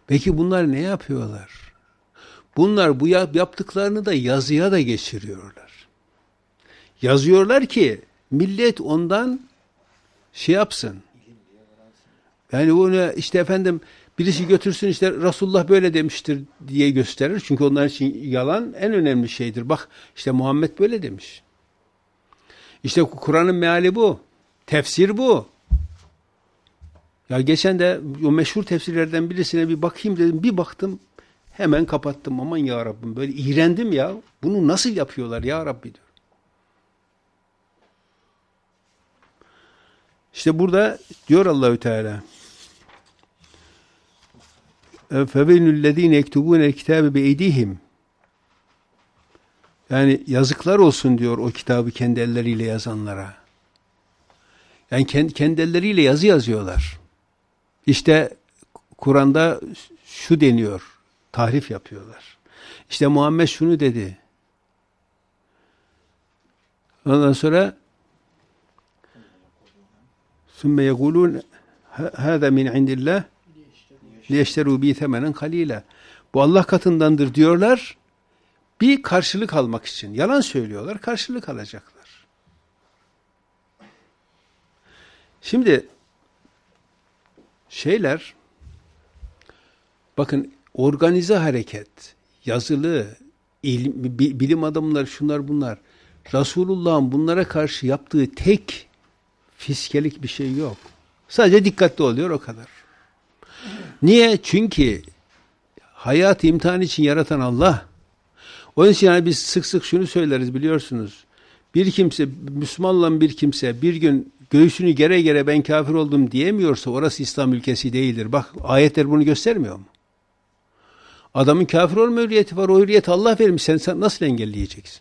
Peki bunlar ne yapıyorlar? Bunlar bu yaptıklarını da yazıya da geçiriyorlar. Yazıyorlar ki millet ondan şey yapsın. Yani onu işte efendim birisi götürsün işte Resulullah böyle demiştir diye gösterir. Çünkü onlar için yalan en önemli şeydir. Bak işte Muhammed böyle demiş. İşte Kur'an'ın meali bu. Tefsir bu. Ya geçen de o meşhur tefsirlerden birisine bir bakayım dedim. Bir baktım hemen kapattım. Aman ya Rabbim böyle iğrendim ya. Bunu nasıl yapıyorlar ya Rabbi diyor. İşte burada diyor Allahü Teala فَبَيْنُ الَّذ۪ينَ يَكْتُبُونَ الْكِتَابِ بِاَيْدِيهِمْ Yani yazıklar olsun diyor o kitabı kendi elleriyle yazanlara. Yani kendi, kendi elleriyle yazı yazıyorlar. İşte Kur'an'da şu deniyor, tahrif yapıyorlar. İşte Muhammed şunu dedi. Ondan sonra ثُمَّ يَقُولُونَ هَذَا مِنْ عِنْدِ اللّٰهِ لِيَشْتَرُوا بِي ثَمَنًا قَلِيلًا Bu Allah katındandır diyorlar. Bir karşılık almak için. Yalan söylüyorlar, karşılık alacaklar. Şimdi şeyler bakın organize hareket, yazılı, ilim, bilim adamları şunlar bunlar. Resulullah'ın bunlara karşı yaptığı tek fiskelik bir şey yok. Sadece dikkatli oluyor o kadar. Niye? Çünkü hayatı imtihan için yaratan Allah. Onun için yani biz sık sık şunu söyleriz biliyorsunuz. Bir kimse, Müslümanla bir kimse bir gün göğsünü gere gere ben kafir oldum diyemiyorsa orası İslam ülkesi değildir. Bak ayetler bunu göstermiyor mu? Adamın kafir olma hürriyeti var. O hürriyeti Allah vermiş. Sen, sen nasıl engelleyeceksin?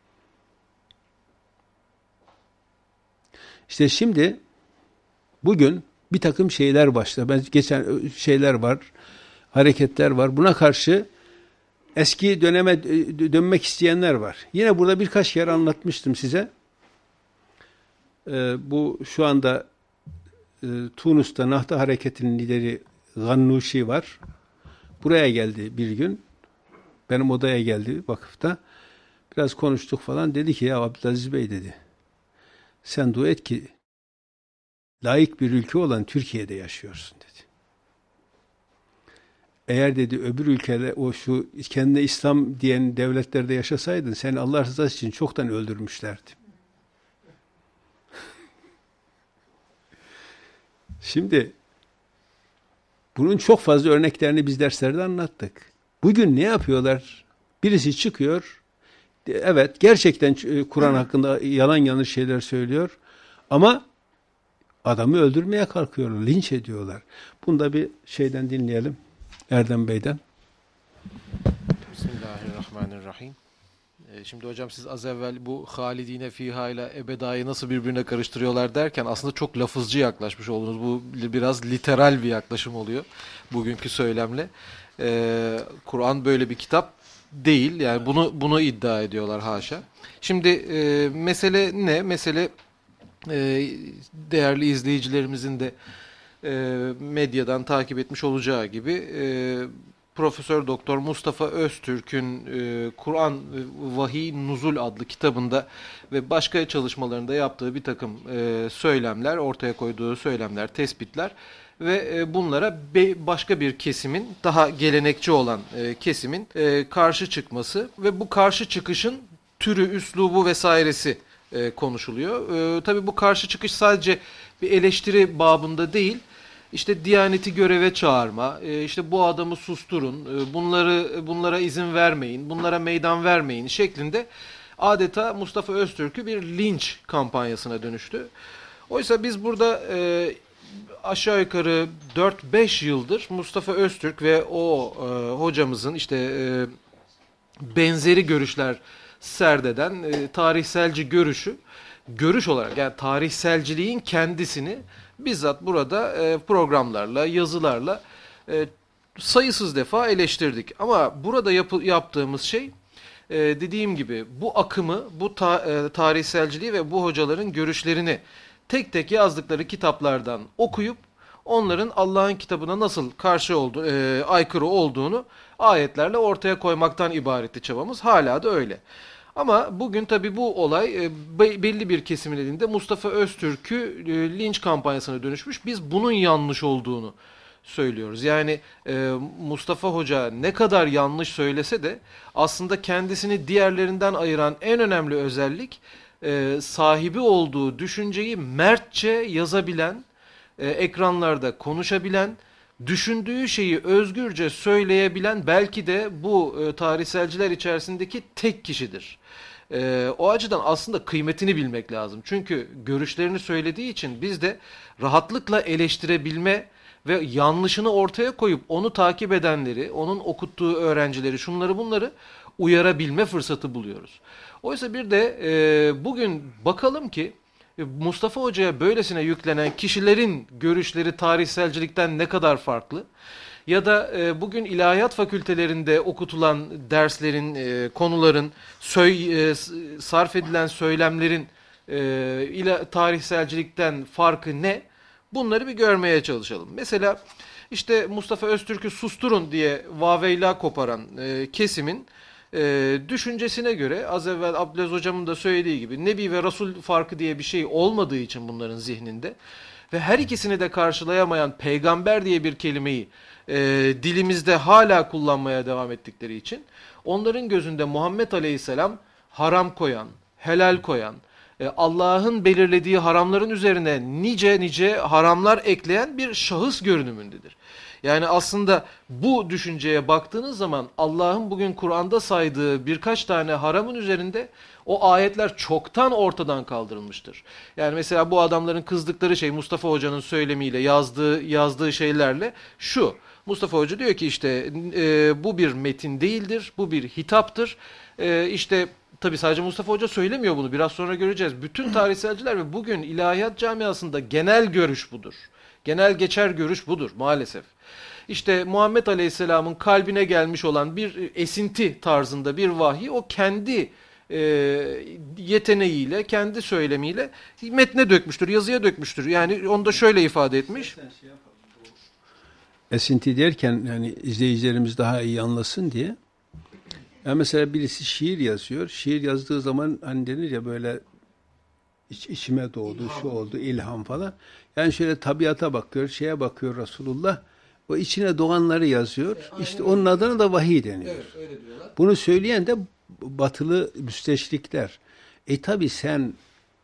İşte şimdi bugün bir takım şeyler başladı. Ben geçen şeyler var, hareketler var. Buna karşı eski döneme dönmek isteyenler var. Yine burada birkaç kere anlatmıştım size. Ee, bu şu anda e, Tunus'ta Nahda Hareketi'nin lideri Gannuşi var. Buraya geldi bir gün. Benim odaya geldi vakıfta. Biraz konuştuk falan. Dedi ki ya Abdülaziz Bey dedi. Sen dua et ki layık bir ülke olan Türkiye'de yaşıyorsun dedi. Eğer dedi öbür ülkede o şu kendine İslam diyen devletlerde yaşasaydın seni Allah rızası için çoktan öldürmüşlerdi. Şimdi bunun çok fazla örneklerini biz derslerde anlattık. Bugün ne yapıyorlar? Birisi çıkıyor, evet gerçekten Kur'an hakkında yalan yanlış şeyler söylüyor ama adamı öldürmeye kalkıyorlar, linç ediyorlar. Bunu da bir şeyden dinleyelim, Erdem Bey'den. Bismillahirrahmanirrahim. Şimdi hocam siz az evvel bu halidine fiha ile ebedayı nasıl birbirine karıştırıyorlar derken aslında çok lafızcı yaklaşmış oldunuz. Bu biraz literal bir yaklaşım oluyor bugünkü söylemle. Ee, Kur'an böyle bir kitap değil. Yani bunu bunu iddia ediyorlar haşa. Şimdi e, mesele ne? Mesele e, değerli izleyicilerimizin de e, medyadan takip etmiş olacağı gibi e, Profesör Doktor Mustafa Öztürk'ün e, Kur'an Vahiy Nuzul adlı kitabında ve başka çalışmalarında yaptığı bir takım e, söylemler, ortaya koyduğu söylemler, tespitler ve e, bunlara be, başka bir kesimin, daha gelenekçi olan e, kesimin e, karşı çıkması ve bu karşı çıkışın türü, üslubu vesairesi e, konuşuluyor. E, tabii bu karşı çıkış sadece bir eleştiri babında değil, İşte Diyaneti göreve çağırma, işte bu adamı susturun, bunları bunlara izin vermeyin, bunlara meydan vermeyin şeklinde adeta Mustafa Öztürk'ü bir linç kampanyasına dönüştü. Oysa biz burada e, aşağı yukarı dört beş yıldır Mustafa Öztürk ve o e, hocamızın işte e, benzeri görüşler serdeden e, tarihselci görüşü, görüş olarak yani tarihselciliğin kendisini bizzat burada e, programlarla, yazılarla e, sayısız defa eleştirdik. Ama burada yap yaptığımız şey e, dediğim gibi bu akımı, bu ta e, tarihselciliği ve bu hocaların görüşlerini tek tek yazdıkları kitaplardan okuyup onların Allah'ın kitabına nasıl karşı olduğu, e, aykırı olduğunu ayetlerle ortaya koymaktan ibaretti çabamız. Hala da öyle. Ama bugün tabii bu olay e, belli bir kesimin elinde Mustafa Öztürk'ü e, linç kampanyasına dönüşmüş. Biz bunun yanlış olduğunu söylüyoruz. Yani e, Mustafa Hoca ne kadar yanlış söylese de aslında kendisini diğerlerinden ayıran en önemli özellik e, sahibi olduğu düşünceyi mertçe yazabilen, e, ekranlarda konuşabilen, düşündüğü şeyi özgürce söyleyebilen belki de bu e, tarihselciler içerisindeki tek kişidir. E, o açıdan aslında kıymetini bilmek lazım. Çünkü görüşlerini söylediği için biz de rahatlıkla eleştirebilme ve yanlışını ortaya koyup onu takip edenleri, onun okuttuğu öğrencileri, şunları bunları uyarabilme fırsatı buluyoruz. Oysa bir de e, bugün bakalım ki Mustafa Hoca'ya böylesine yüklenen kişilerin görüşleri tarihselcilikten ne kadar farklı? Ya da e, bugün ilahiyat fakültelerinde okutulan derslerin, e, konuların, söy, e, sarf edilen söylemlerin e, ila, tarihselcilikten farkı ne? Bunları bir görmeye çalışalım. Mesela işte Mustafa Öztürk'ü susturun diye vaveyla koparan e, kesimin e, düşüncesine göre az evvel Abdülaziz Hocam'ın da söylediği gibi Nebi ve Resul farkı diye bir şey olmadığı için bunların zihninde ve her ikisini de karşılayamayan peygamber diye bir kelimeyi e, dilimizde hala kullanmaya devam ettikleri için onların gözünde Muhammed Aleyhisselam haram koyan, helal koyan, Allah'ın belirlediği haramların üzerine nice nice haramlar ekleyen bir şahıs görünümündedir. Yani aslında bu düşünceye baktığınız zaman Allah'ın bugün Kur'an'da saydığı birkaç tane haramın üzerinde o ayetler çoktan ortadan kaldırılmıştır. Yani mesela bu adamların kızdıkları şey Mustafa Hoca'nın söylemiyle yazdığı yazdığı şeylerle şu. Mustafa Hoca diyor ki işte e, bu bir metin değildir, bu bir hitaptır. E, işte tabii sadece Mustafa Hoca söylemiyor bunu. Biraz sonra göreceğiz. Bütün tarihselciler ve bugün ilahiyat camiasında genel görüş budur. Genel geçer görüş budur maalesef. İşte Muhammed Aleyhisselam'ın kalbine gelmiş olan bir esinti tarzında bir vahiy o kendi e, yeteneğiyle, kendi söylemiyle metne dökmüştür, yazıya dökmüştür. Yani onu da şöyle ifade etmiş. Esinti derken yani izleyicilerimiz daha iyi anlasın diye. Ya mesela birisi şiir yazıyor. Şiir yazdığı zaman hani denir ya böyle iç, içime doğdu, ilham. Şu oldu, ilham falan. Yani şöyle tabiata bakıyor, şeye bakıyor Resulullah. O içine doğanları yazıyor. E, işte onun adına da vahiy deniyor. Evet, öyle diyorlar. Bunu söyleyen de batılı müsteşrikler. E tabi sen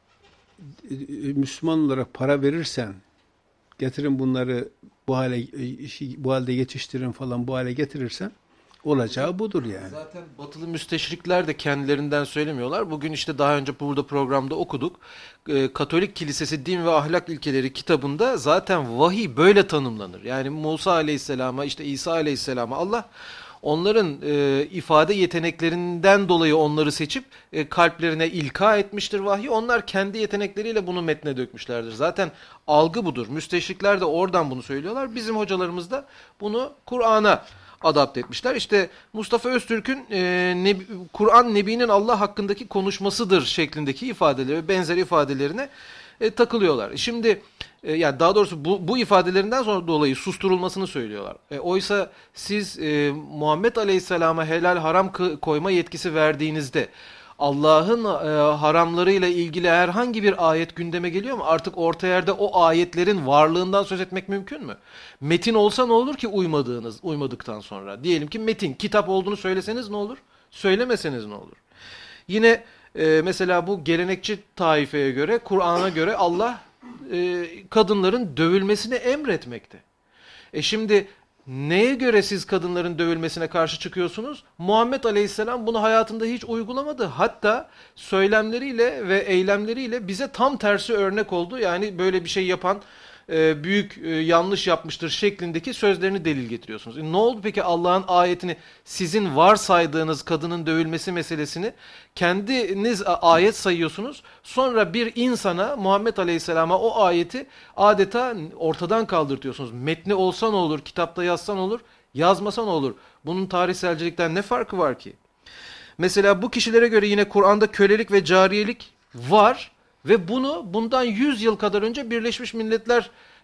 Müslüman olarak para verirsen, getirin bunları bu hale bu halde yetiştirin falan bu hale getirirsen olacağı budur yani. Zaten batılı müsteşrikler de kendilerinden söylemiyorlar. Bugün işte daha önce burada programda okuduk. Ee, Katolik Kilisesi Din ve Ahlak İlkeleri kitabında zaten vahiy böyle tanımlanır. Yani Musa Aleyhisselam'a işte İsa Aleyhisselam'a Allah onların e, ifade yeteneklerinden dolayı onları seçip e, kalplerine ilka etmiştir vahyi. Onlar kendi yetenekleriyle bunu metne dökmüşlerdir. Zaten algı budur. Müsteşrikler de oradan bunu söylüyorlar. Bizim hocalarımız da bunu Kur'an'a adapte etmişler. İşte Mustafa Öztürk'ün e, Nebi, Kur'an Nebi'nin Allah hakkındaki konuşmasıdır şeklindeki ifadeleri ve benzer ifadelerine e, takılıyorlar. Şimdi e, yani daha doğrusu bu, bu ifadelerinden sonra dolayı susturulmasını söylüyorlar. E, oysa siz e, Muhammed Aleyhisselam'a helal haram koyma yetkisi verdiğinizde Allah'ın e, haramlarıyla ilgili herhangi bir ayet gündeme geliyor mu? Artık orta yerde o ayetlerin varlığından söz etmek mümkün mü? Metin olsa ne olur ki uymadığınız, uymadıktan sonra? Diyelim ki metin, kitap olduğunu söyleseniz ne olur? Söylemeseniz ne olur? Yine e, mesela bu gelenekçi taifeye göre, Kur'an'a göre Allah e, kadınların dövülmesini emretmekte. E şimdi neye göre siz kadınların dövülmesine karşı çıkıyorsunuz? Muhammed Aleyhisselam bunu hayatında hiç uygulamadı. Hatta söylemleriyle ve eylemleriyle bize tam tersi örnek oldu. Yani böyle bir şey yapan e, büyük e, yanlış yapmıştır şeklindeki sözlerini delil getiriyorsunuz. E, ne oldu peki Allah'ın ayetini sizin varsaydığınız kadının dövülmesi meselesini kendiniz ayet sayıyorsunuz. Sonra bir insana Muhammed Aleyhisselam'a o ayeti adeta ortadan kaldırtıyorsunuz. Metni olsa ne olur, kitapta yazsa ne olur, yazmasa ne olur? Bunun tarihselcilikten ne farkı var ki? Mesela bu kişilere göre yine Kur'an'da kölelik ve cariyelik var ve bunu bundan yüz yıl kadar önce Birleşmiş Milletler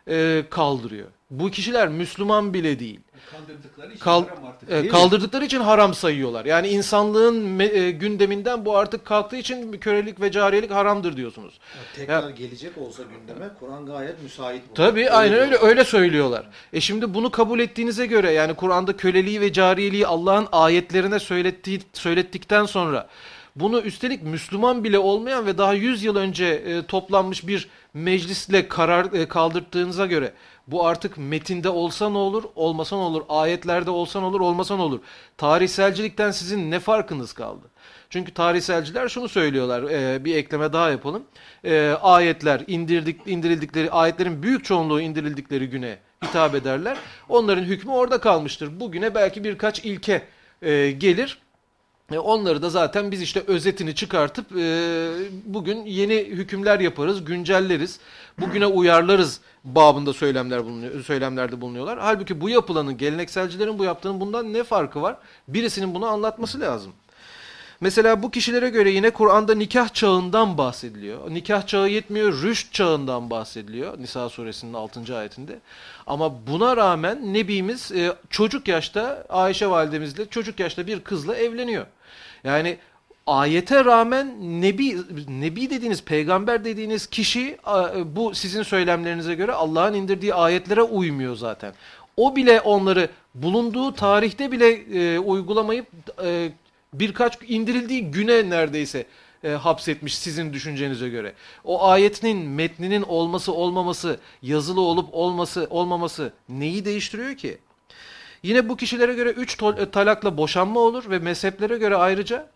e, kaldırıyor. Bu kişiler Müslüman bile değil. Kaldırdıkları için Kal- haram artık, e, değil mi? kaldırdıkları için haram sayıyorlar. Yani insanlığın me- e, gündeminden bu artık kalktığı için kölelik ve cariyelik haramdır diyorsunuz. Tekrar Ya- gelecek olsa gündeme Kur'an gayet müsait. bu. Tabii aynen öyle diyor. öyle söylüyorlar. E şimdi bunu kabul ettiğinize göre yani Kur'an'da köleliği ve cariyeliği Allah'ın ayetlerine söylettiği, söylettikten sonra bunu üstelik Müslüman bile olmayan ve daha yüz yıl önce e, toplanmış bir meclisle karar e, kaldırttığınıza göre bu artık metinde olsa ne olur, olmasa ne olur, ayetlerde olsa ne olur, olmasa ne olur. Tarihselcilikten sizin ne farkınız kaldı? Çünkü tarihselciler şunu söylüyorlar, e, bir ekleme daha yapalım. E, ayetler indirdik, indirildikleri, ayetlerin büyük çoğunluğu indirildikleri güne hitap ederler. Onların hükmü orada kalmıştır. Bugüne belki birkaç ilke e, gelir. E, onları da zaten biz işte özetini çıkartıp e, bugün yeni hükümler yaparız, güncelleriz, bugüne uyarlarız babında söylemler bulunuyor, söylemlerde bulunuyorlar. Halbuki bu yapılanın, gelenekselcilerin bu yaptığının bundan ne farkı var? Birisinin bunu anlatması lazım. Mesela bu kişilere göre yine Kur'an'da nikah çağından bahsediliyor. Nikah çağı yetmiyor, rüşt çağından bahsediliyor Nisa suresinin altıncı ayetinde. Ama buna rağmen Nebimiz e, çocuk yaşta Ayşe validemizle çocuk yaşta bir kızla evleniyor. Yani ayete rağmen Nebi, Nebi dediğiniz, peygamber dediğiniz kişi bu sizin söylemlerinize göre Allah'ın indirdiği ayetlere uymuyor zaten. O bile onları bulunduğu tarihte bile e, uygulamayıp e, birkaç indirildiği güne neredeyse e, hapsetmiş sizin düşüncenize göre. O ayetin metninin olması olmaması, yazılı olup olması olmaması neyi değiştiriyor ki? Yine bu kişilere göre üç talakla boşanma olur ve mezheplere göre ayrıca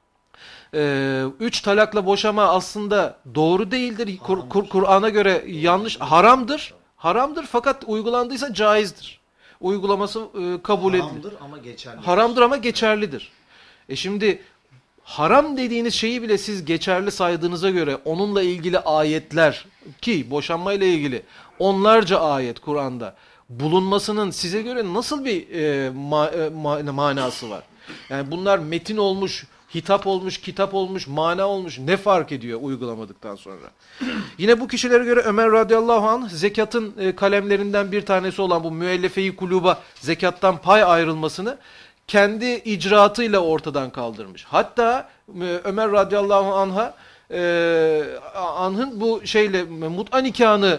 e, üç talakla boşama aslında doğru değildir. Kur, kur, Kur'an'a göre yanlış, haramdır. Haramdır fakat uygulandıysa caizdir. Uygulaması e, kabul edilir. Haramdır ama geçerli. Haramdır ama geçerlidir. E şimdi haram dediğiniz şeyi bile siz geçerli saydığınıza göre onunla ilgili ayetler ki boşanmayla ilgili onlarca ayet Kur'an'da bulunmasının size göre nasıl bir e, ma, e, ma, manası var? Yani bunlar metin olmuş, hitap olmuş, kitap olmuş, mana olmuş. Ne fark ediyor uygulamadıktan sonra? Yine bu kişilere göre Ömer radıyallahu anh zekatın e, kalemlerinden bir tanesi olan bu müellefe-i kuluba zekattan pay ayrılmasını kendi icraatıyla ortadan kaldırmış. Hatta Ömer radıyallahu anh'a e, anh'ın bu şeyle mut'a nikahını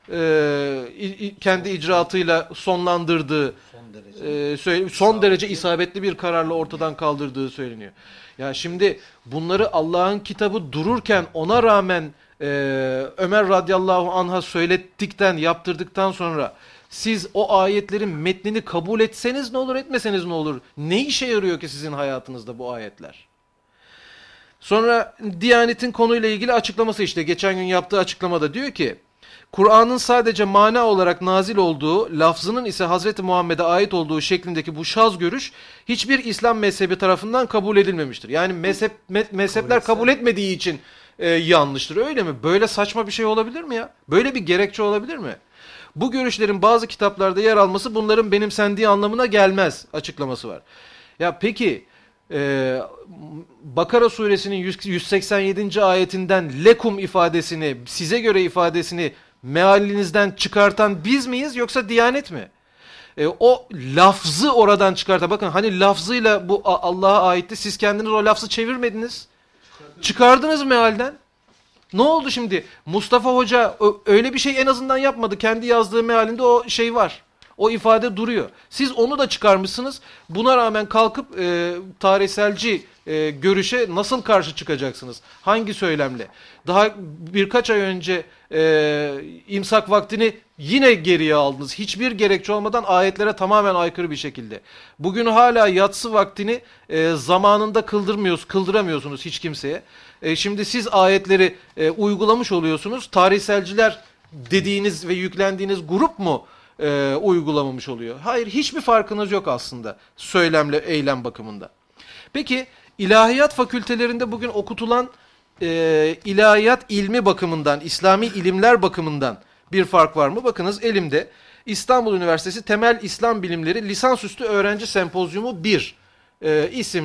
e, kendi icraatıyla sonlandırdığı, Son derece. e, söyle, son derece isabetli bir kararla ortadan kaldırdığı söyleniyor. Ya şimdi bunları Allah'ın kitabı dururken ona rağmen e, Ömer radıyallahu anh'a söylettikten, yaptırdıktan sonra siz o ayetlerin metnini kabul etseniz ne olur, etmeseniz ne olur? Ne işe yarıyor ki sizin hayatınızda bu ayetler? Sonra Diyanet'in konuyla ilgili açıklaması işte geçen gün yaptığı açıklamada diyor ki Kur'an'ın sadece mana olarak nazil olduğu, lafzının ise Hazreti Muhammed'e ait olduğu şeklindeki bu şaz görüş hiçbir İslam mezhebi tarafından kabul edilmemiştir. Yani mezhep me- mezhepler kabul etmediği için e, yanlıştır. Öyle mi? Böyle saçma bir şey olabilir mi ya? Böyle bir gerekçe olabilir mi? Bu görüşlerin bazı kitaplarda yer alması bunların benimsendiği anlamına gelmez açıklaması var. Ya peki e, Bakara suresinin yüz seksen yedinci ayetinden lekum ifadesini, size göre ifadesini mealinizden çıkartan biz miyiz yoksa Diyanet mi? E, o lafzı oradan çıkartan, bakın hani lafzıyla bu Allah'a aitti, siz kendiniz o lafzı çevirmediniz. Çıkardınız mealden. Ne oldu şimdi? Mustafa Hoca öyle bir şey en azından yapmadı. Kendi yazdığı mealinde o şey var. O ifade duruyor. Siz onu da çıkarmışsınız. Buna rağmen kalkıp e, tarihselci e, görüşe nasıl karşı çıkacaksınız? Hangi söylemle? Daha birkaç ay önce e, imsak vaktini yine geriye aldınız. Hiçbir gerekçe olmadan ayetlere tamamen aykırı bir şekilde. Bugün hala yatsı vaktini e, zamanında kıldırmıyoruz, kıldıramıyorsunuz hiç kimseye. E, şimdi siz ayetleri e, uygulamış oluyorsunuz. Tarihselciler dediğiniz ve yüklendiğiniz grup mu e, uygulamamış oluyor? Hayır, hiçbir farkınız yok aslında söylemle eylem bakımında. Peki ilahiyat fakültelerinde bugün okutulan e, ilahiyat ilmi bakımından, İslami ilimler bakımından bir fark var mı? Bakınız elimde İstanbul Üniversitesi Temel İslam Bilimleri Lisansüstü Öğrenci Sempozyumu bir e, isimli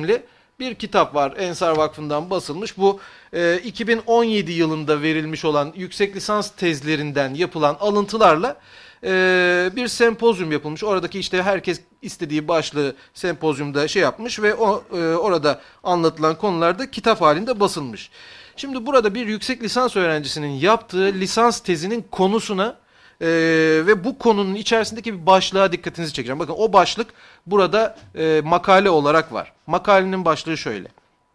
bir kitap var, Ensar Vakfı'ndan basılmış. Bu e, iki bin on yedi yılında verilmiş olan yüksek lisans tezlerinden yapılan alıntılarla e, bir sempozyum yapılmış. Oradaki işte herkes istediği başlığı sempozyumda şey yapmış ve o e, orada anlatılan konularda kitap halinde basılmış. Şimdi burada bir yüksek lisans öğrencisinin yaptığı lisans tezinin konusuna e, ve bu konunun içerisindeki bir başlığa dikkatinizi çekeceğim. Bakın o başlık burada e, makale olarak var. Makalenin başlığı şöyle: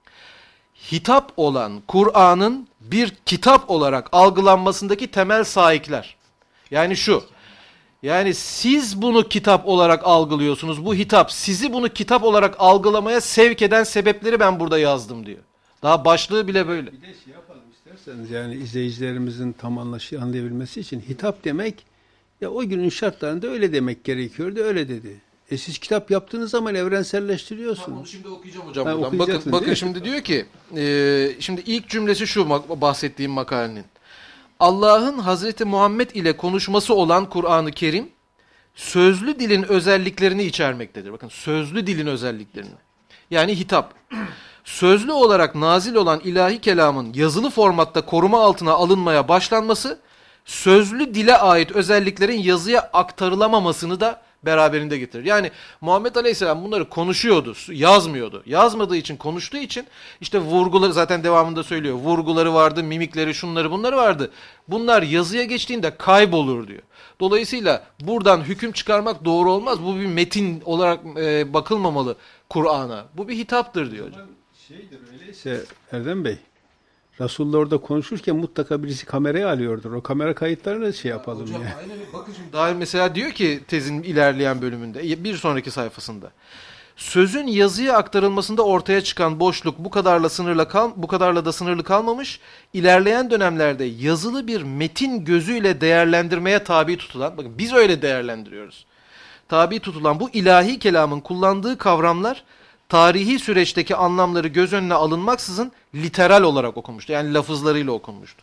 hitap olan Kur'an'ın bir kitap olarak algılanmasındaki temel saikler. Yani şu, yani siz bunu kitap olarak algılıyorsunuz. Bu hitap sizi bunu kitap olarak algılamaya sevk eden sebepleri ben burada yazdım diyor. Daha başlığı bile böyle. Bir de şey yapalım isterseniz, yani izleyicilerimizin tam anlaşı, anlayabilmesi için hitap demek, ya o günün şartlarında öyle demek gerekiyordu, öyle dedi. E siz kitap yaptığınız zaman evrenselleştiriyorsunuz. Onu şimdi okuyacağım hocam Ha, buradan. Bakın, bakın şimdi diyor ki, e, şimdi ilk cümlesi şu bahsettiğim makalenin. Allah'ın Hazreti Muhammed ile konuşması olan Kur'an-ı Kerim, sözlü dilin özelliklerini içermektedir. Bakın, sözlü dilin özelliklerini. Yani hitap. Sözlü olarak nazil olan ilahi kelamın yazılı formatta koruma altına alınmaya başlanması, sözlü dile ait özelliklerin yazıya aktarılamamasını da beraberinde getirir. Yani Muhammed Aleyhisselam bunları konuşuyordu, yazmıyordu. Yazmadığı için, konuştuğu için işte vurguları, zaten devamında söylüyor. Vurguları vardı, mimikleri, şunları bunları vardı. Bunlar yazıya geçtiğinde kaybolur diyor. Dolayısıyla buradan hüküm çıkarmak doğru olmaz. Bu bir metin olarak e, bakılmamalı Kur'an'a. Bu bir hitaptır diyor hocam. Şeydir öyleyse Erdem Bey, Resulullah orada konuşurken mutlaka birisi kameraya alıyordur. O kamera kayıtlarını şey yapalım. Hocam ya. aynen, bakın şimdi daha mesela diyor ki tezin ilerleyen bölümünde, bir sonraki sayfasında, sözün yazıya aktarılmasında ortaya çıkan boşluk bu kadarla sınırlı kal bu kadarla da sınırlı kalmamış. İlerleyen dönemlerde yazılı bir metin gözüyle değerlendirmeye tabi tutulan, bakın biz öyle değerlendiriyoruz. Tabi tutulan bu ilahi kelamın kullandığı kavramlar tarihi süreçteki anlamları göz önüne alınmaksızın literal olarak okunmuştur. Yani lafızlarıyla okunmuştur.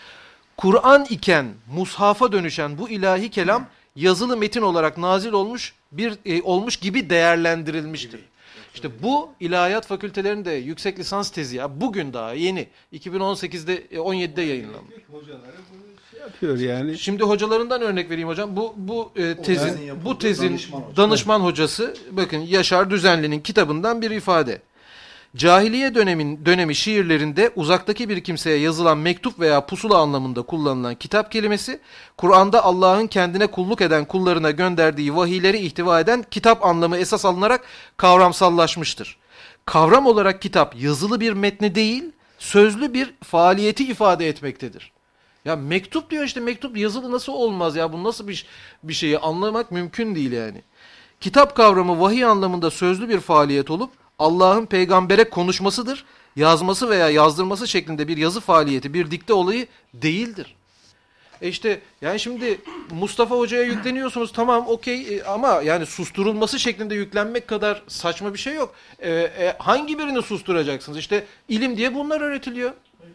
Kur'an iken mushafa dönüşen bu ilahi kelam yazılı metin olarak nazil olmuş bir e, olmuş gibi değerlendirilmiştir. İşte bu ilahiyat fakültelerinde yüksek lisans tezi ya bugün daha yeni iki bin on sekizde on yedide yayınlanmış. Hocaları bunu şey yapıyor yani. Şimdi hocalarından örnek vereyim hocam. Bu bu e, tezin yapıldı, bu tezin danışman, danışman hocası, bakın Yaşar Düzenli'nin kitabından bir ifade. Cahiliye dönemin dönemi şiirlerinde uzaktaki bir kimseye yazılan mektup veya pusula anlamında kullanılan kitap kelimesi, Kur'an'da Allah'ın kendine kulluk eden kullarına gönderdiği vahiyleri ihtiva eden kitap anlamı esas alınarak kavramsallaşmıştır. Kavram olarak kitap yazılı bir metni değil, sözlü bir faaliyeti ifade etmektedir. Ya mektup diyor, işte mektup yazılı nasıl olmaz ya, bu nasıl bir bir şeyi anlamak mümkün değil yani. Kitap kavramı vahiy anlamında sözlü bir faaliyet olup Allah'ın peygambere konuşmasıdır. Yazması veya yazdırması şeklinde bir yazı faaliyeti, bir dikte olayı değildir. E işte yani şimdi Mustafa Hoca'ya yükleniyorsunuz, tamam okey, e, ama yani susturulması şeklinde yüklenmek kadar saçma bir şey yok. E, e, hangi birini susturacaksınız? İşte ilim diye bunlar öğretiliyor.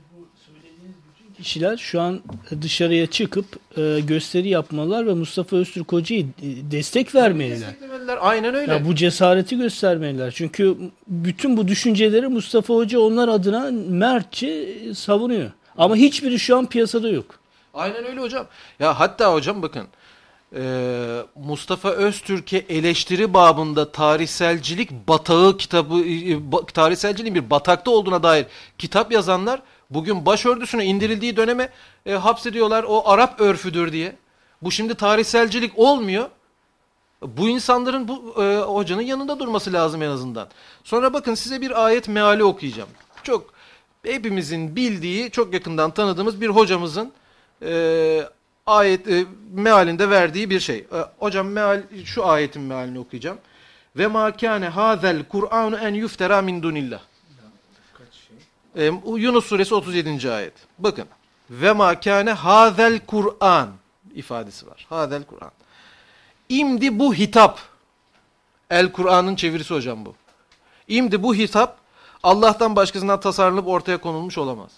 Kişiler şu an dışarıya çıkıp e, gösteri yapmalar ve Mustafa Öztürk Hoca'yı e, destek vermeliler. Desteklemeliler, aynen öyle. Ya bu cesareti göstermeliler. Çünkü bütün bu düşünceleri Mustafa Hoca onlar adına mertçe savunuyor. Ama hiçbiri şu an piyasada yok. Aynen öyle hocam. Ya hatta hocam bakın, e, Mustafa Öztürk'e eleştiri babında tarihselcilik batağı kitabı, e, ba, tarihselciliğin bir batakta olduğuna dair kitap yazanlar bugün başörtüsüne indirildiği döneme e, hapsediyorlar, o Arap örfüdür diye. Bu şimdi tarihselcilik olmuyor. Bu insanların bu e, hocanın yanında durması lazım en azından. Sonra bakın size bir ayet meali okuyacağım. Çok hepimizin bildiği, çok yakından tanıdığımız bir hocamızın e, ayet e, mealinde verdiği bir şey. E, hocam meal, şu ayetin mealini okuyacağım. Ve ma kâne hâzel Kur'anu en yuftera min dunillah. E, Yunus suresi otuz yedinci ayet. Bakın. Ve ma kâne hâzel Kur'an ifadesi var. Hâzel Kur'an. İmdi bu hitap. El Kur'an'ın çevirisi hocam bu. İmdi bu hitap Allah'tan başkasından tasarlanıp ortaya konulmuş olamaz.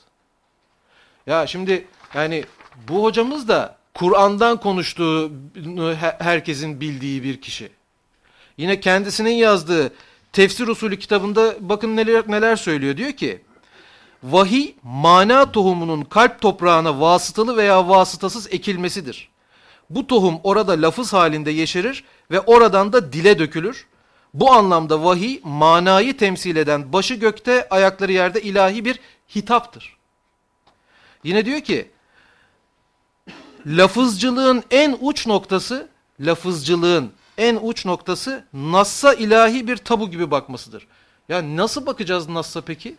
Ya şimdi yani bu hocamız da Kur'an'dan konuştuğu herkesin bildiği bir kişi. Yine kendisinin yazdığı Tefsir Usulü kitabında bakın neler, neler söylüyor. Diyor ki vahiy mana tohumunun kalp toprağına vasıtalı veya vasıtasız ekilmesidir. Bu tohum orada lafız halinde yeşerir ve oradan da dile dökülür. Bu anlamda vahiy manayı temsil eden başı gökte ayakları yerde ilahi bir hitaptır. Yine diyor ki lafızcılığın en uç noktası lafızcılığın en uç noktası Nass'a ilahi bir tabu gibi bakmasıdır. Ya nasıl bakacağız Nass'a peki?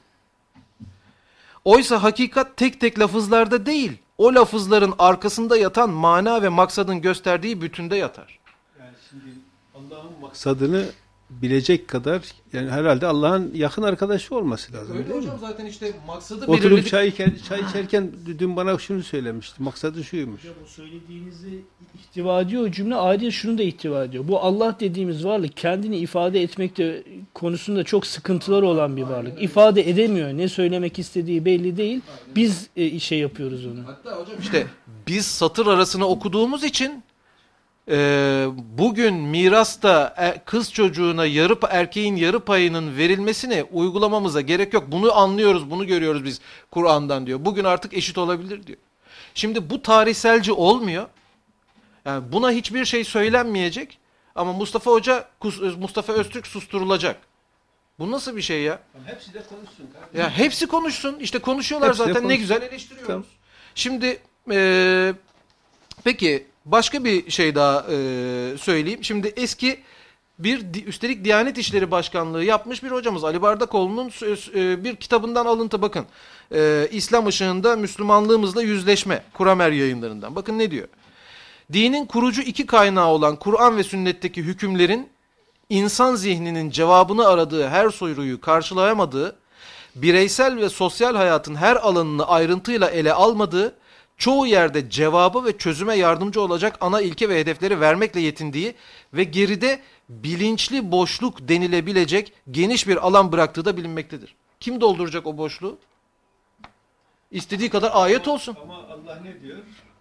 Oysa hakikat tek tek lafızlarda değil, o lafızların arkasında yatan mana ve maksadın gösterdiği bütünde yatar. Yani şimdi Allah'ın maksadını bilecek kadar, yani herhalde Allah'ın yakın arkadaşı olması lazım. Öyle değil hocam mi? zaten işte maksadı Oturup belirledik. çay, içer, çay içerken dün bana şunu söylemişti. Maksadı şuymuş. Hocam o söylediğinizi ihtiva ediyor o cümle, ayrıca şunu da ihtiva ediyor. Bu Allah dediğimiz varlık kendini ifade etmekte konusunda çok sıkıntıları olan bir varlık. İfade edemiyor. Ne söylemek istediği belli değil. Biz e, şey yapıyoruz onu. Hatta hocam işte biz satır arasını okuduğumuz için e, bugün mirasta e, kız çocuğuna yarı erkeğin yarı payının verilmesini uygulamamıza gerek yok. Bunu anlıyoruz, bunu görüyoruz biz Kur'an'dan diyor. Bugün artık eşit olabilir diyor. Şimdi bu tarihselci olmuyor. Yani buna hiçbir şey söylenmeyecek ama Mustafa Hoca, Mustafa Öztürk susturulacak. Bu nasıl bir şey ya? Hepsi de konuşsun kardeşim. Ya hepsi konuşsun. İşte konuşuyorlar Hepsi de zaten. Ne konuşsun. güzel eleştiriyoruz. Tamam. Şimdi e, peki başka bir şey daha e, söyleyeyim. Şimdi eski bir üstelik Diyanet İşleri Başkanlığı yapmış bir hocamız Ali Bardakoğlu'nun e, bir kitabından alıntı bakın. E, İslam ışığında Müslümanlığımızla yüzleşme, Kuramer yayınlarından. Bakın ne diyor? Dinin kurucu iki kaynağı olan Kur'an ve sünnetteki hükümlerin insan zihninin cevabını aradığı her soruyu karşılayamadığı, bireysel ve sosyal hayatın her alanını ayrıntıyla ele almadığı, çoğu yerde cevabı ve çözüme yardımcı olacak ana ilke ve hedefleri vermekle yetindiği ve geride bilinçli boşluk denilebilecek geniş bir alan bıraktığı da bilinmektedir. Kim dolduracak o boşluğu? İstediği kadar ayet olsun. Ama Allah ne diyor?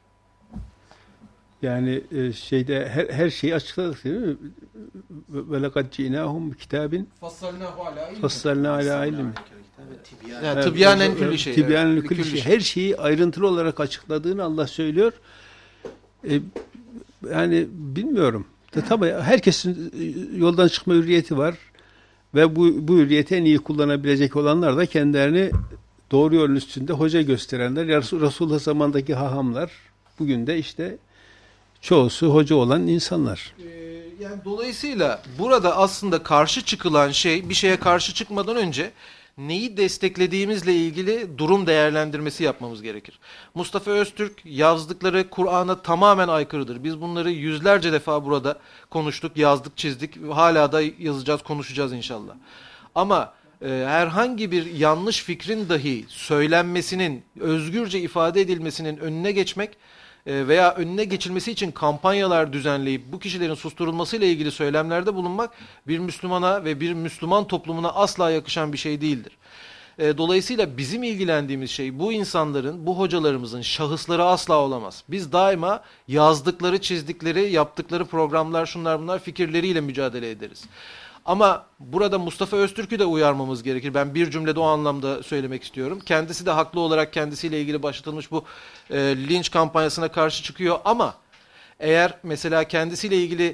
Yani e, şeyde her, her şeyi açıkladık değil mi? Ve lekad ci'nâhum kitabin fassalnâ alâ ilm. Yani tibyanen külli şey. Tibyanen Evet, külli külli şey. şey. Her şeyi ayrıntılı olarak açıkladığını Allah söylüyor. E, yani bilmiyorum. De, tabii herkesin yoldan çıkma hürriyeti var. Ve bu, bu hürriyeti en iyi kullanabilecek olanlar da kendilerini doğru yolun üstünde hoca gösterenler. Resulullah zamandaki hahamlar. Bugün de işte çoğusu hoca olan insanlar. Ee, yani dolayısıyla burada aslında karşı çıkılan şey, bir şeye karşı çıkmadan önce neyi desteklediğimizle ilgili durum değerlendirmesi yapmamız gerekir. Mustafa Öztürk yazdıkları Kur'an'a tamamen aykırıdır. Biz bunları yüzlerce defa burada konuştuk, yazdık, çizdik. Hala da yazacağız, konuşacağız inşallah. Ama e, herhangi bir yanlış fikrin dahi söylenmesinin, özgürce ifade edilmesinin önüne geçmek veya önüne geçilmesi için kampanyalar düzenleyip bu kişilerin susturulmasıyla ilgili söylemlerde bulunmak bir Müslümana ve bir Müslüman toplumuna asla yakışan bir şey değildir. Dolayısıyla bizim ilgilendiğimiz şey bu insanların, bu hocalarımızın şahısları asla olamaz. Biz daima yazdıkları, çizdikleri, yaptıkları programlar, şunlar bunlar fikirleriyle mücadele ederiz. Ama burada Mustafa Öztürk'ü de uyarmamız gerekir. Ben bir cümlede o anlamda söylemek istiyorum. Kendisi de haklı olarak kendisiyle ilgili başlatılmış bu e, linç kampanyasına karşı çıkıyor. Ama eğer mesela kendisiyle ilgili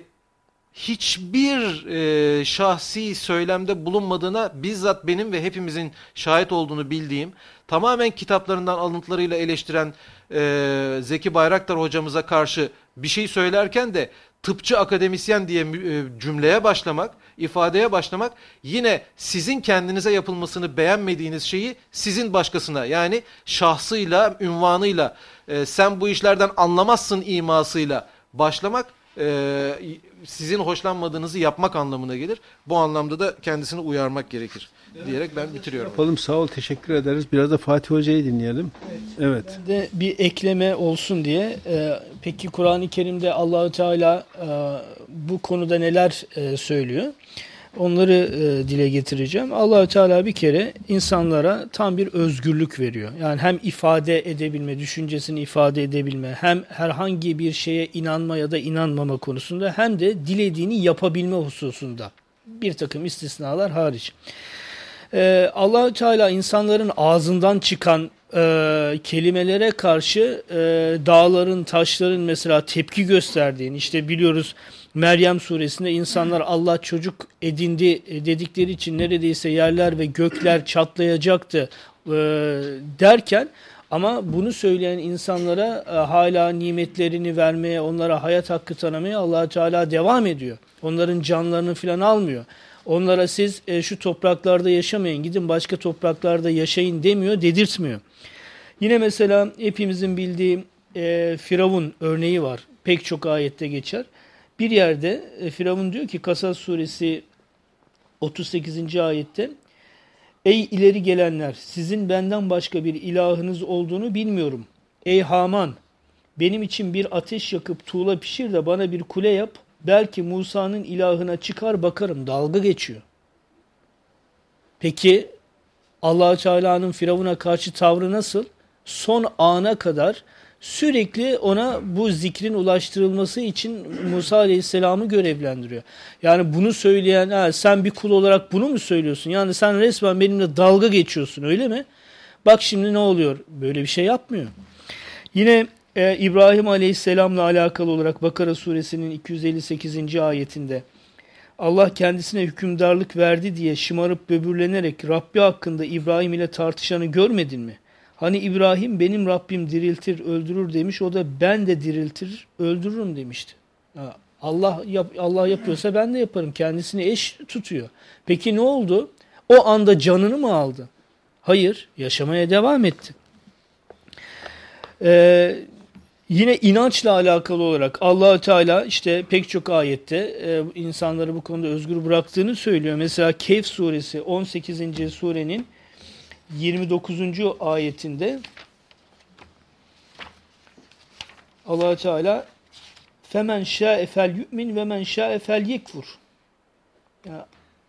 hiçbir e, şahsi söylemde bulunmadığına bizzat benim ve hepimizin şahit olduğunu bildiğim, tamamen kitaplarından alıntılarıyla eleştiren e, Zeki Bayraktar hocamıza karşı bir şey söylerken de tıpçı akademisyen diye e, cümleye başlamak, ifadeye başlamak, yine sizin kendinize yapılmasını beğenmediğiniz şeyi sizin başkasına, yani şahsıyla, ünvanıyla, e, sen bu işlerden anlamazsın imasıyla başlamak, e, sizin hoşlanmadığınızı yapmak anlamına gelir. Bu anlamda da kendisini uyarmak gerekir diyerek ben bitiriyorum. Yapalım, sağ ol, teşekkür ederiz. Biraz da Fatih Hoca'yı dinleyelim. Evet. evet. Ben de bir ekleme olsun diye. E, peki Kur'an-ı Kerim'de Allahu Teala e, bu konuda neler e, söylüyor? Onları e, dile getireceğim. Allah-u Teala bir kere insanlara tam bir özgürlük veriyor. Yani hem ifade edebilme, düşüncesini ifade edebilme, hem herhangi bir şeye inanma ya da inanmama konusunda, hem de dilediğini yapabilme hususunda Bir takım istisnalar hariç. Ee, Allah-u Teala insanların ağzından çıkan e, kelimelere karşı e, dağların, taşların mesela tepki gösterdiğini, işte biliyoruz Meryem suresinde insanlar Allah çocuk edindi dedikleri için neredeyse yerler ve gökler çatlayacaktı e, derken, ama bunu söyleyen insanlara e, hala nimetlerini vermeye, onlara hayat hakkı tanımaya Allah Teala devam ediyor. Onların canlarını falan almıyor. Onlara siz e, şu topraklarda yaşamayın, gidin başka topraklarda yaşayın demiyor, dedirtmiyor. Yine mesela hepimizin bildiği e, Firavun örneği var. Pek çok ayette geçer. Bir yerde e, Firavun diyor ki Kasas suresi otuz sekizinci ayette, ey ileri gelenler, sizin benden başka bir ilahınız olduğunu bilmiyorum. Ey Haman, benim için bir ateş yakıp tuğla pişir de bana bir kule yap. Belki Musa'nın ilahına çıkar bakarım. Dalga geçiyor. Peki Allah-u Teala'nın Firavun'a karşı tavrı nasıl? Son ana kadar sürekli ona bu zikrin ulaştırılması için Musa Aleyhisselam'ı görevlendiriyor. Yani bunu söyleyen, ha, sen bir kul olarak bunu mu söylüyorsun? Yani sen resmen benimle dalga geçiyorsun, öyle mi? Bak şimdi ne oluyor? Böyle bir şey yapmıyor. Yine e, İbrahim Aleyhisselam'la alakalı olarak Bakara suresinin iki yüz elli sekizinci ayetinde Allah kendisine hükümdarlık verdi diye şımarıp böbürlenerek Rabbi hakkında İbrahim ile tartışanı görmedin mi? Hani İbrahim benim Rabbim diriltir, öldürür demiş. O da ben de diriltir, öldürürüm demişti. Allah yap, Allah yapıyorsa ben de yaparım. Kendisini eş tutuyor. Peki ne oldu? O anda canını mı aldı? Hayır, yaşamaya devam etti. Ee, yine inançla alakalı olarak Allah-u Teala işte pek çok ayette e, insanları bu konuda özgür bıraktığını söylüyor. Mesela Kehf suresi on sekizinci surenin yirmi dokuzuncu ayetinde Allah Teala femen şa'e fel yu'min ve men şa'e fel yekfur. Ya,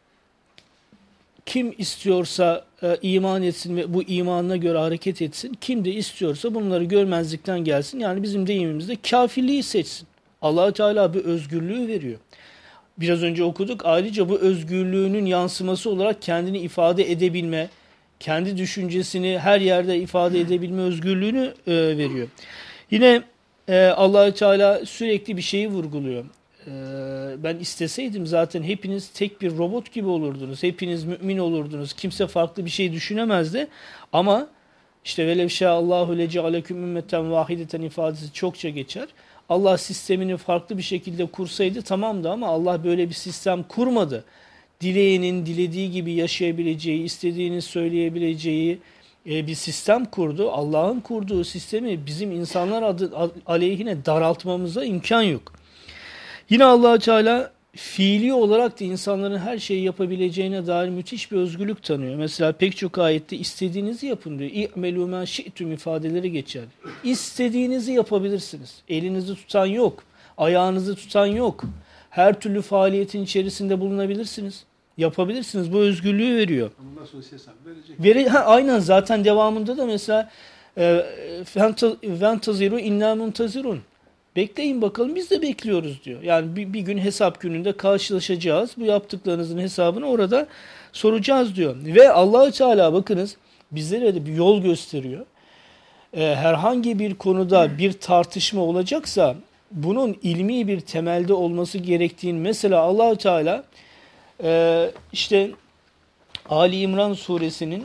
kim istiyorsa e, iman etsin ve bu imanına göre hareket etsin. Kim de istiyorsa bunları görmezlikten gelsin. Yani bizim deyimimizde kafirliği seçsin. Allah Teala bir özgürlüğü veriyor. Biraz önce okuduk. Ayrıca bu özgürlüğünün yansıması olarak kendini ifade edebilme, kendi düşüncesini her yerde ifade edebilme özgürlüğünü e, veriyor. Yine e, Allah Teala sürekli bir şeyi vurguluyor. E, ben isteseydim zaten hepiniz tek bir robot gibi olurdunuz. Hepiniz mümin olurdunuz. Kimse farklı bir şey düşünemezdi. Ama işte velev şâallâhu lecealeküm ümmeten vahideten ifadesi çokça geçer. Allah sistemini farklı bir şekilde kursaydı tamamdı, ama Allah böyle bir sistem kurmadı. Dileyenin dilediği gibi yaşayabileceği, istediğini söyleyebileceği e, bir sistem kurdu. Allah'ın kurduğu sistemi bizim insanlar adı, aleyhine daraltmamıza imkan yok. Yine Allah Teala fiili olarak da insanların her şeyi yapabileceğine dair müthiş bir özgürlük tanıyor. Mesela pek çok ayette istediğinizi yapın diyor. İ'melû mâ şi'tüm ifadeleri geçer. İstediğinizi yapabilirsiniz. Elinizi tutan yok. Ayağınızı tutan yok. Her türlü faaliyetin içerisinde bulunabilirsiniz. Yapabilirsiniz. Bu özgürlüğü veriyor. Ondan sonra hesap verecek. Veri, ha, aynen zaten devamında da mesela ventaziru inna muntazirun. Bekleyin bakalım, biz de bekliyoruz diyor. Yani bir, bir gün hesap gününde karşılaşacağız. Bu yaptıklarınızın hesabını orada soracağız diyor. Ve Allah-u Teala bakınız bizlere de bir yol gösteriyor. Ee, herhangi bir konuda bir tartışma olacaksa bunun ilmi bir temelde olması gerektiğini, mesela Allah-u Teala e, işte Ali İmran suresinin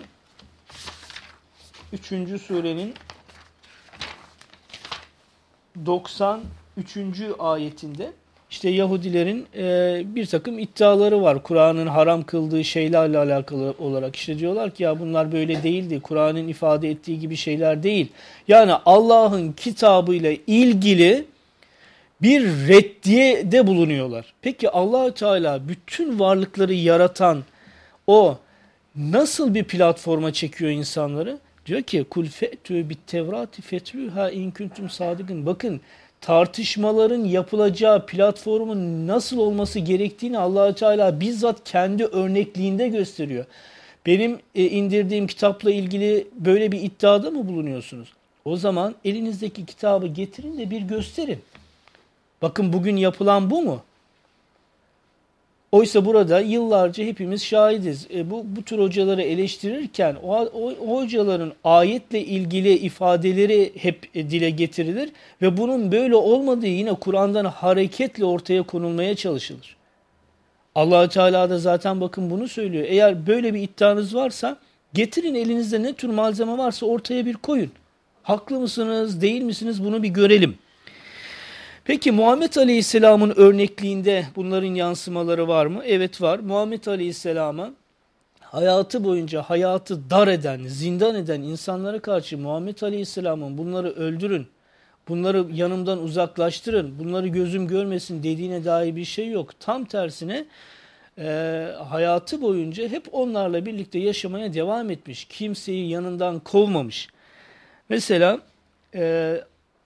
üçüncü surenin doksan üçüncü ayetinde işte Yahudilerin e, bir takım iddiaları var. Kur'an'ın haram kıldığı şeylerle alakalı olarak işte diyorlar ki ya bunlar böyle değildi. Kur'an'ın ifade ettiği gibi şeyler değil. Yani Allah'ın kitabıyla ilgili bir reddiyede bulunuyorlar. Peki Allah Teala bütün varlıkları yaratan o nasıl bir platforma çekiyor insanları? Diyor ki kul fe'tü bit tevrati fetluha in kuntum sadıkın. Bakın tartışmaların yapılacağı platformun nasıl olması gerektiğini Allah Teala bizzat kendi örnekliğinde gösteriyor. Benim e, indirdiğim kitapla ilgili böyle bir iddiada mı bulunuyorsunuz? O zaman elinizdeki kitabı getirin de bir gösterin. Bakın bugün yapılan bu mu? Oysa burada yıllarca hepimiz şahidiz. E, bu, bu tür hocaları eleştirirken o, o, o hocaların ayetle ilgili ifadeleri hep e, dile getirilir ve bunun böyle olmadığı yine Kur'an'dan hareketle ortaya konulmaya çalışılır. Allah-u Teala da zaten bakın bunu söylüyor. Eğer böyle bir iddianız varsa getirin, elinizde ne tür malzeme varsa ortaya bir koyun. Haklı mısınız, değil misiniz, bunu bir görelim. Peki Muhammed Aleyhisselam'ın örnekliğinde bunların yansımaları var mı? Evet var. Muhammed Aleyhisselam'a hayatı boyunca hayatı dar eden, zindan eden insanlara karşı Muhammed Aleyhisselam'ın bunları öldürün, bunları yanımdan uzaklaştırın, bunları gözüm görmesin dediğine dair bir şey yok. Tam tersine e, hayatı boyunca hep onlarla birlikte yaşamaya devam etmiş. Kimseyi yanından kovmamış. Mesela e,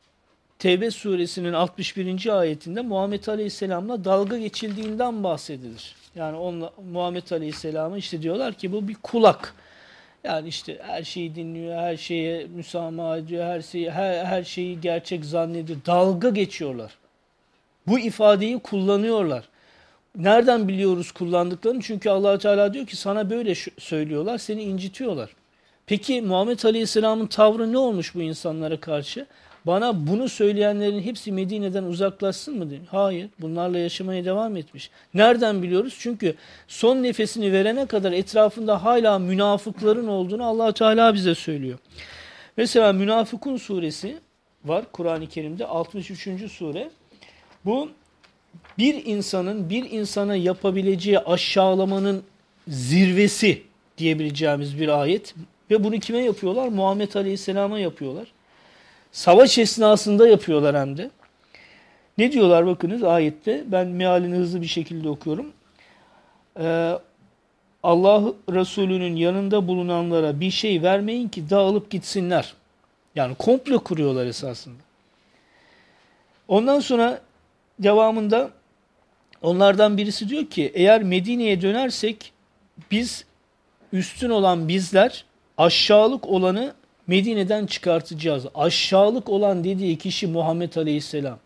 Tevbe suresinin altmış birinci ayetinde Muhammed Aleyhisselam'la dalga geçildiğinden bahsedilir. Yani onunla, Muhammed Aleyhisselam'a işte diyorlar ki bu bir kulak. Yani işte her şeyi dinliyor, her şeye müsamaha ediyor, her şeyi, her, her şeyi gerçek zannediyor. Dalga geçiyorlar. Bu ifadeyi kullanıyorlar. Nereden biliyoruz kullandıklarını? Çünkü Allah Teala diyor ki sana böyle söylüyorlar, seni incitiyorlar. Peki Muhammed Aleyhisselam'ın tavrı ne olmuş bu insanlara karşı? Bana bunu söyleyenlerin hepsi Medine'den uzaklaşsın mı diyor. Hayır, bunlarla yaşamaya devam etmiş. Nereden biliyoruz? Çünkü son nefesini verene kadar etrafında hala münafıkların olduğunu Allah Teala bize söylüyor. Mesela Münafıkun suresi var Kur'an-ı Kerim'de, altmış üçüncü sure. Bu bir insanın bir insana yapabileceği aşağılamanın zirvesi diyebileceğimiz bir ayet. Ve bunu kime yapıyorlar? Muhammed Aleyhisselam'a yapıyorlar. Savaş esnasında yapıyorlar hem de. Ne diyorlar bakınız ayette? Ben mealini hızlı bir şekilde okuyorum. Ee, Allah Resulü'nün yanında bulunanlara bir şey vermeyin ki dağılıp gitsinler. Yani komplo kuruyorlar esasında. Ondan sonra devamında onlardan birisi diyor ki eğer Medine'ye dönersek biz üstün olan bizler aşağılık olanı Medine'den çıkartacağız. Aşağılık olan dediği kişi Muhammed Aleyhisselam.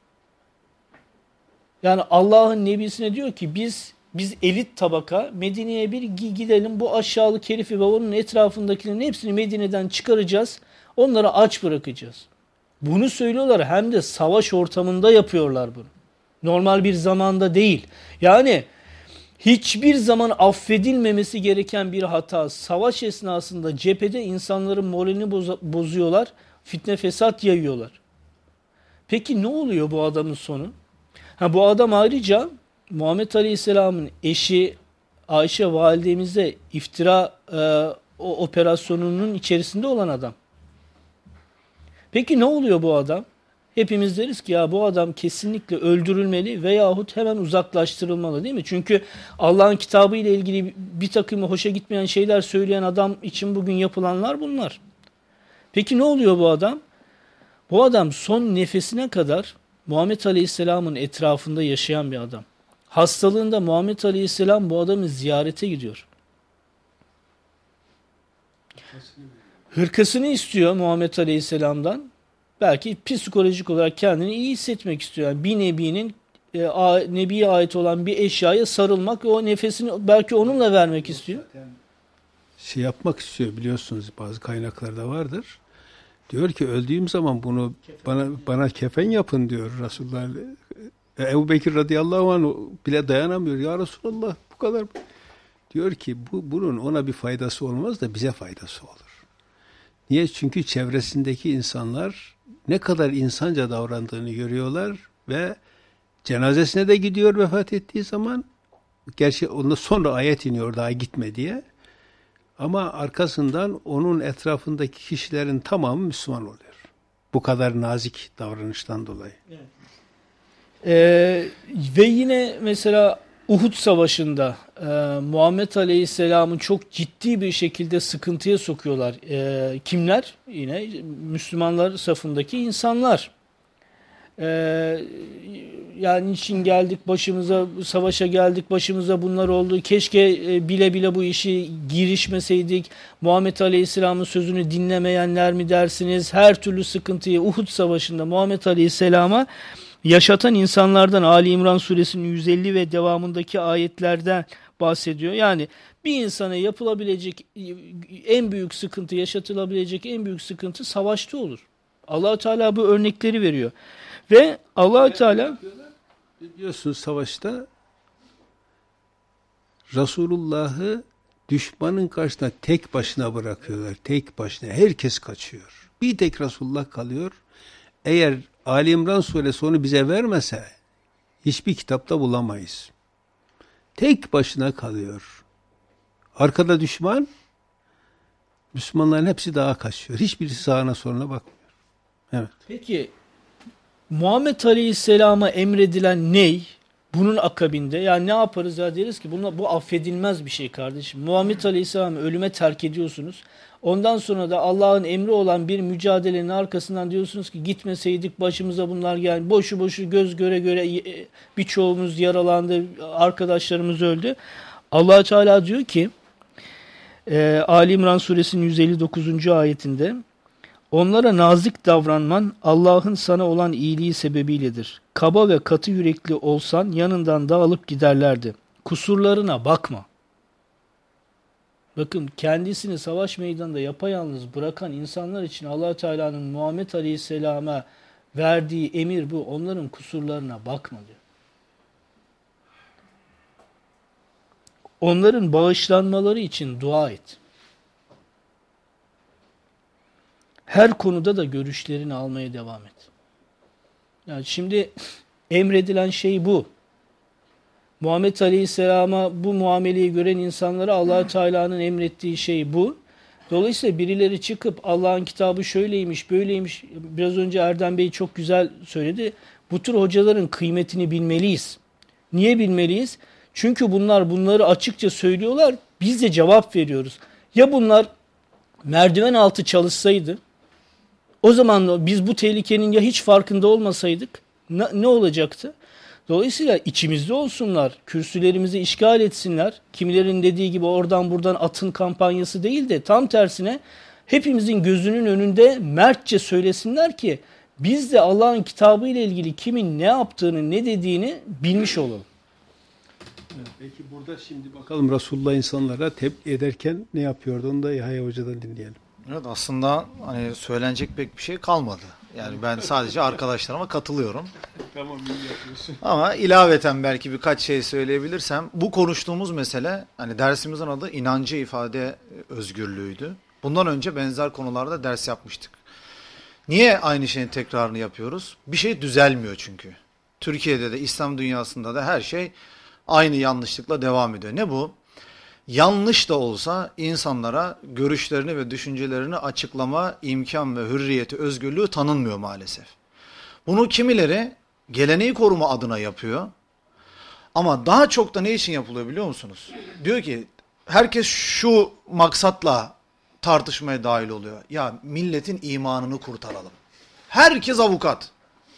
Yani Allah'ın nebisine diyor ki biz biz elit tabaka Medine'ye bir gidelim, bu aşağılık herifi ve onun etrafındakilerin hepsini Medine'den çıkaracağız. Onları aç bırakacağız. Bunu söylüyorlar, hem de savaş ortamında yapıyorlar bunu. Normal bir zamanda değil. Yani hiçbir zaman affedilmemesi gereken bir hata. Savaş esnasında cephede insanların moralini bozuyorlar, fitne fesat yayıyorlar. Peki ne oluyor bu adamın sonu? Ha, bu adam ayrıca Muhammed Aleyhisselam'ın eşi Ayşe validemize iftira e, o operasyonunun içerisinde olan adam. Peki ne oluyor bu adam? Hepimiz deriz ki ya bu adam kesinlikle öldürülmeli veyahut hemen uzaklaştırılmalı, değil mi? Çünkü Allah'ın kitabı ile ilgili bir takım hoşa gitmeyen şeyler söyleyen adam için bugün yapılanlar bunlar. Peki ne oluyor bu adam? Bu adam son nefesine kadar Muhammed Aleyhisselam'ın etrafında yaşayan bir adam. Hastalığında Muhammed Aleyhisselam bu adamı ziyarete gidiyor. Hırkasını istiyor Muhammed Aleyhisselam'dan. Belki psikolojik olarak kendini iyi hissetmek istiyor. Yani bir nebinin e, a, nebiye ait olan bir eşyaya sarılmak ve o nefesini belki onunla vermek istiyor. Şey yapmak istiyor, biliyorsunuz bazı kaynaklarda vardır. Diyor ki öldüğüm zaman bunu bana bana kefen yapın diyor Resulullah. E, Ebu Bekir radıyallahu anh bile dayanamıyor. Ya Resulullah bu kadar. Diyor ki bu bunun ona bir faydası olmaz da bize faydası olur. Niye? Çünkü çevresindeki insanlar ne kadar insanca davrandığını görüyorlar ve cenazesine de gidiyor vefat ettiği zaman. Gerçi onda sonra ayet iniyor daha gitme diye. Ama arkasından onun etrafındaki kişilerin tamamı Müslüman oluyor. Bu kadar nazik davranıştan dolayı. Evet. Ee, ve yine mesela Uhud Savaşı'nda e, Muhammed Aleyhisselam'ı çok ciddi bir şekilde sıkıntıya sokuyorlar. E, kimler? Yine Müslümanlar safındaki insanlar. E, yani için geldik başımıza, savaşa geldik başımıza bunlar oldu. Keşke e, bile bile bu işi girişmeseydik. Muhammed Aleyhisselam'ın sözünü dinlemeyenler mi dersiniz? Her türlü sıkıntıyı Uhud Savaşı'nda Muhammed Aleyhisselam'a yaşatan insanlardan Ali İmran suresinin yüz elli ve devamındaki ayetlerden bahsediyor. Yani bir insana yapılabilecek en büyük sıkıntı, yaşatılabilecek en büyük sıkıntı savaşta olur. Allah-u Teala bu örnekleri veriyor. Ve Allah-u Teala biliyorsunuz savaşta Resulullah'ı düşmanın karşısında tek başına bırakıyorlar. Tek başına. Herkes kaçıyor. Bir tek Resulullah kalıyor. Eğer Ali İmran suresi onu bize vermese hiçbir kitapta bulamayız. Tek başına kalıyor. Arkada düşman, Müslümanların hepsi dağa kaçıyor. Hiçbirisi sağına soluna bakmıyor. Evet. Peki Muhammed Aleyhisselam'a emredilen ney? Bunun akabinde yani ne yaparız ya, deriz ki buna, bu affedilmez bir şey kardeşim. Muhammed Aleyhisselam'ı ölüme terk ediyorsunuz. Ondan sonra da Allah'ın emri olan bir mücadelenin arkasından diyorsunuz ki gitmeseydik başımıza bunlar geldi. Boşu boşu göz göre göre birçoğumuz yaralandı, arkadaşlarımız öldü. Allah Teala diyor ki e, Ali İmran suresinin yüz elli dokuzuncu ayetinde, onlara nazik davranman Allah'ın sana olan iyiliği sebebiyledir. Kaba ve katı yürekli olsan yanından dağılıp giderlerdi. Kusurlarına bakma. Bakın, kendisini savaş meydanında yapayalnız bırakan insanlar için Allah Teala'nın Muhammed Aleyhisselam'a verdiği emir bu. Onların kusurlarına bakma diyor. Onların bağışlanmaları için dua et. Her konuda da görüşlerini almaya devam et. Yani şimdi emredilen şey bu. Muhammed Aleyhisselam'a bu muameleyi gören insanlara Allah Teala'nın emrettiği şey bu. Dolayısıyla birileri çıkıp Allah'ın kitabı şöyleymiş, böyleymiş. Biraz önce Erdem Bey çok güzel söyledi. Bu tür hocaların kıymetini bilmeliyiz. Niye bilmeliyiz? Çünkü bunlar bunları açıkça söylüyorlar. Biz de cevap veriyoruz. Ya bunlar merdiven altı çalışsaydı, o zaman biz bu tehlikenin ya hiç farkında olmasaydık ne, ne olacaktı? Dolayısıyla içimizde olsunlar, kürsülerimizi işgal etsinler. Kimilerin dediği gibi oradan buradan atın kampanyası değil de tam tersine hepimizin gözünün önünde mertçe söylesinler ki biz de Allah'ın kitabı ile ilgili kimin ne yaptığını, ne dediğini bilmiş olalım. Evet, peki burada şimdi bakalım Resulullah insanlara tebliğ ederken ne yapıyordu, onu da Yahya Hoca'dan dinleyelim. Evet, aslında hani söylenecek pek bir şey kalmadı. Yani ben sadece arkadaşlarıma katılıyorum. Tamam, iyi yapıyorsun. Ama ilaveten belki birkaç şey söyleyebilirsem, bu konuştuğumuz mesele, hani dersimizin adı inancı ifade özgürlüğüydü. Bundan önce benzer konularda ders yapmıştık. Niye aynı şeyin tekrarını yapıyoruz? Bir şey düzelmiyor çünkü. Türkiye'de de İslam dünyasında da her şey aynı yanlışlıkla devam ediyor. Ne bu? Yanlış da olsa insanlara görüşlerini ve düşüncelerini açıklama imkan ve hürriyeti, özgürlüğü tanınmıyor maalesef. Bunu kimileri geleneği koruma adına yapıyor. Ama daha çok da ne için yapılıyor biliyor musunuz? Diyor ki herkes şu maksatla tartışmaya dahil oluyor. Ya milletin imanını kurtaralım. Herkes avukat.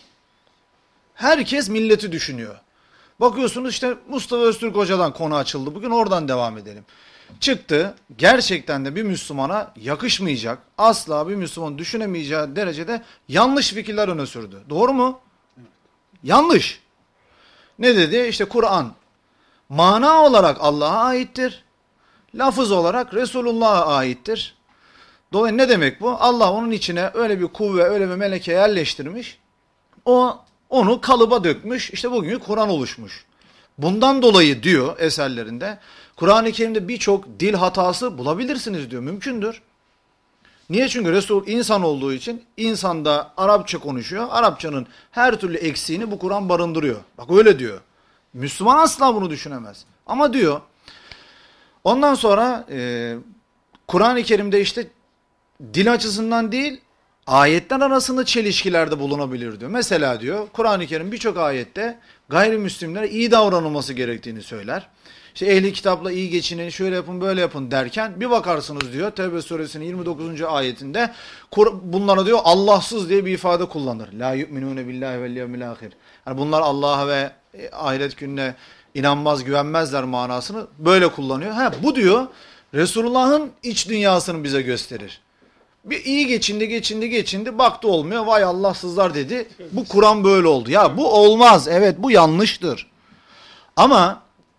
Herkes milleti düşünüyor. Bakıyorsunuz işte Mustafa Öztürk Hoca'dan konu açıldı. Bugün oradan devam edelim. Çıktı, gerçekten de bir Müslümana yakışmayacak, asla bir Müslüman düşünemeyeceği derecede yanlış fikirler öne sürdü. Doğru mu? Evet. Yanlış. Ne dedi? İşte Kur'an mana olarak Allah'a aittir. Lafız olarak Resulullah'a aittir. Dolayısıyla ne demek bu? Allah onun içine öyle bir kuvve, öyle bir meleke yerleştirmiş. O onu kalıba dökmüş. İşte bugün Kur'an oluşmuş. Bundan dolayı diyor eserlerinde, Kur'an-ı Kerim'de birçok dil hatası bulabilirsiniz diyor. Mümkündür. Niye? Çünkü Resul insan olduğu için insanda Arapça konuşuyor. Arapçanın her türlü eksiğini bu Kur'an barındırıyor. Bak öyle diyor. Müslüman asla bunu düşünemez. Ama diyor, ondan sonra e, Kur'an-ı Kerim'de işte dil açısından değil, ayetler arasında çelişkilerde bulunabilir diyor. Mesela diyor, Kur'an-ı Kerim birçok ayette gayrimüslimlere iyi davranılması gerektiğini söyler. İşte ehli kitapla iyi geçinin, şöyle yapın böyle yapın derken bir bakarsınız diyor Tevbe suresinin yirmi dokuzuncu ayetinde bunlara diyor Allahsız diye bir ifade kullanır. La yu'minune billahi vel yevmil ahir. Yani bunlar Allah'a ve ahiret gününe inanmaz, güvenmezler manasını böyle kullanıyor. Ha, bu diyor Resulullah'ın iç dünyasını bize gösterir. Bir iyi geçindi, geçindi, geçindi. Baktı olmuyor. Vay Allahsızlar dedi. Bu Kur'an böyle oldu. Ya bu olmaz. Evet, bu yanlıştır. Ama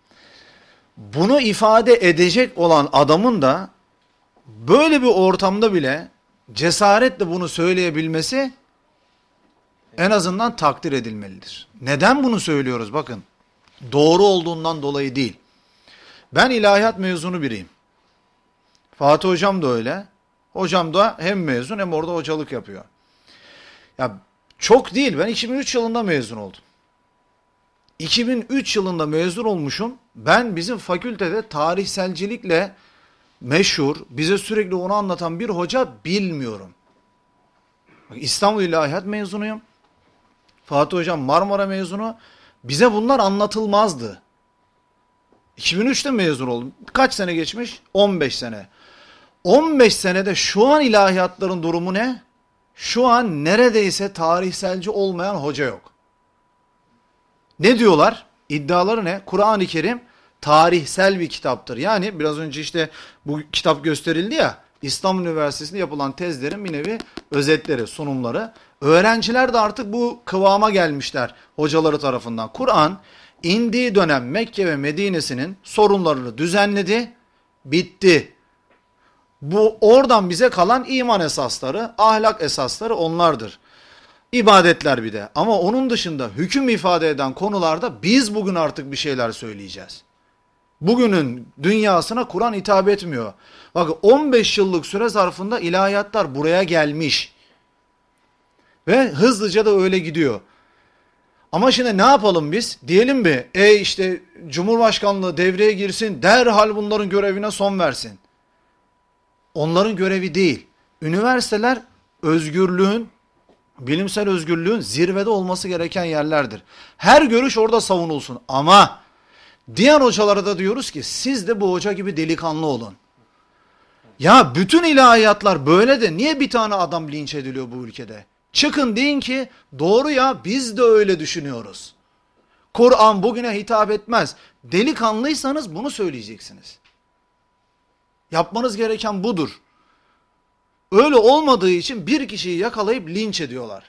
bunu ifade edecek olan adamın da böyle bir ortamda bile cesaretle bunu söyleyebilmesi en azından takdir edilmelidir. Neden bunu söylüyoruz? Bakın, doğru olduğundan dolayı değil. Ben ilahiyat mezunu biriyim. Fatih hocam da öyle. Hocam da hem mezun hem orada hocalık yapıyor. Ya çok değil, ben iki bin üç yılında mezun oldum. iki bin üç yılında mezun olmuşum. Ben bizim fakültede tarihselcilikle meşhur, bize sürekli onu anlatan bir hoca bilmiyorum. İstanbul İlahiyat mezunuyum. Fatih hocam Marmara mezunu. Bize bunlar anlatılmazdı. iki bin üçte mezun oldum. Kaç sene geçmiş? on beş sene. on beş senede şu an ilahiyatların durumu ne? Şu an neredeyse tarihselci olmayan hoca yok. Ne diyorlar? İddiaları ne? Kur'an-ı Kerim tarihsel bir kitaptır. Yani biraz önce işte bu kitap gösterildi ya, İstanbul Üniversitesi'nde yapılan tezlerin bir nevi özetleri, sunumları. Öğrenciler de artık bu kıvama gelmişler hocaları tarafından. Kur'an indiği dönem Mekke ve Medine'sinin sorunlarını düzenledi, bitti. Bu oradan bize kalan iman esasları, ahlak esasları onlardır. İbadetler bir de. Ama onun dışında hüküm ifade eden konularda biz bugün artık bir şeyler söyleyeceğiz. Bugünün dünyasına Kur'an hitap etmiyor. Bakın on beş yıllık süre zarfında ilahiyatlar buraya gelmiş. Ve hızlıca da öyle gidiyor. Ama şimdi ne yapalım biz? Diyelim mi? E işte Cumhurbaşkanlığı devreye girsin, derhal bunların görevine son versin. Onların görevi değil. Üniversiteler özgürlüğün, bilimsel özgürlüğün zirvede olması gereken yerlerdir. Her görüş orada savunulsun. Ama diğer hocalara da diyoruz ki siz de bu hoca gibi delikanlı olun. Ya bütün ilahiyatlar böyle de niye bir tane adam linç ediliyor bu ülkede? Çıkın deyin ki doğru ya, biz de öyle düşünüyoruz. Kur'an bugüne hitap etmez. Delikanlıysanız bunu söyleyeceksiniz. Yapmanız gereken budur. Öyle olmadığı için bir kişiyi yakalayıp linç ediyorlar.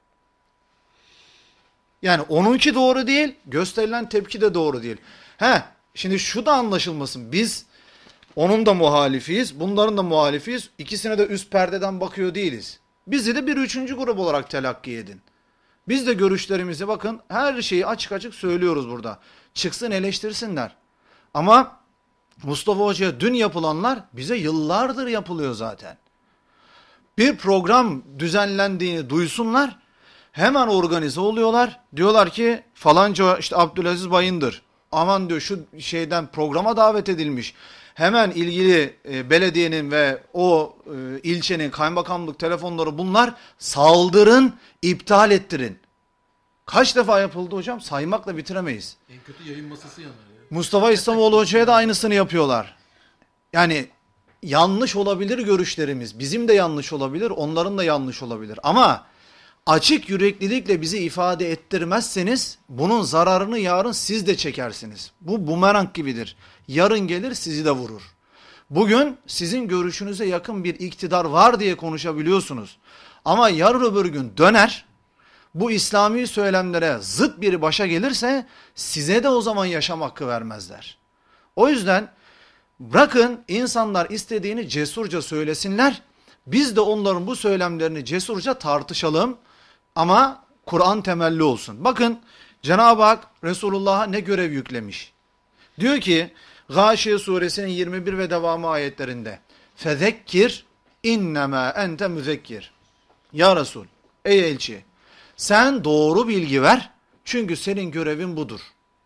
Yani onunki doğru değil, gösterilen tepki de doğru değil. He, şimdi şu da anlaşılmasın. Biz onun da muhalifiyiz, bunların da muhalifiyiz. İkisine de üst perdeden bakıyor değiliz. Bizi de bir üçüncü grup olarak telakki edin. Biz de görüşlerimizi, bakın her şeyi açık açık söylüyoruz burada. Çıksın eleştirsinler. Ama Mustafa Hoca'ya dün yapılanlar bize yıllardır yapılıyor zaten. Bir program düzenlendiğini duysunlar, hemen organize oluyorlar. Diyorlar ki falanca işte Abdülaziz Bayındır, aman diyor şu şeyden programa davet edilmiş. Hemen ilgili e, belediyenin ve o e, ilçenin kaymakamlık telefonları bunlar, saldırın, iptal ettirin. Kaç defa yapıldı hocam? Saymakla bitiremeyiz. En kötü yayın masası yanar ya. Mustafa İslamoğlu Hoca'ya da aynısını yapıyorlar. Yani yanlış olabilir görüşlerimiz. Bizim de yanlış olabilir, onların da yanlış olabilir. Ama açık yüreklilikle bizi ifade ettirmezseniz bunun zararını yarın siz de çekersiniz. Bu bumerang gibidir. Yarın gelir sizi de vurur. Bugün sizin görüşünüze yakın bir iktidar var diye konuşabiliyorsunuz. Ama yarın öbür gün döner, bu İslami söylemlere zıt biri başa gelirse size de o zaman yaşam hakkı vermezler. O yüzden bırakın insanlar istediğini cesurca söylesinler. Biz de onların bu söylemlerini cesurca tartışalım ama Kur'an temelli olsun. Bakın Cenab-ı Hak Resulullah'a ne görev yüklemiş? Diyor ki Gâşiye suresinin yirmi bir ve devamı ayetlerinde fezekkir innema ente müzekkir. Ya Resul, ey elçi, sen doğru bilgi ver çünkü senin görevin budur.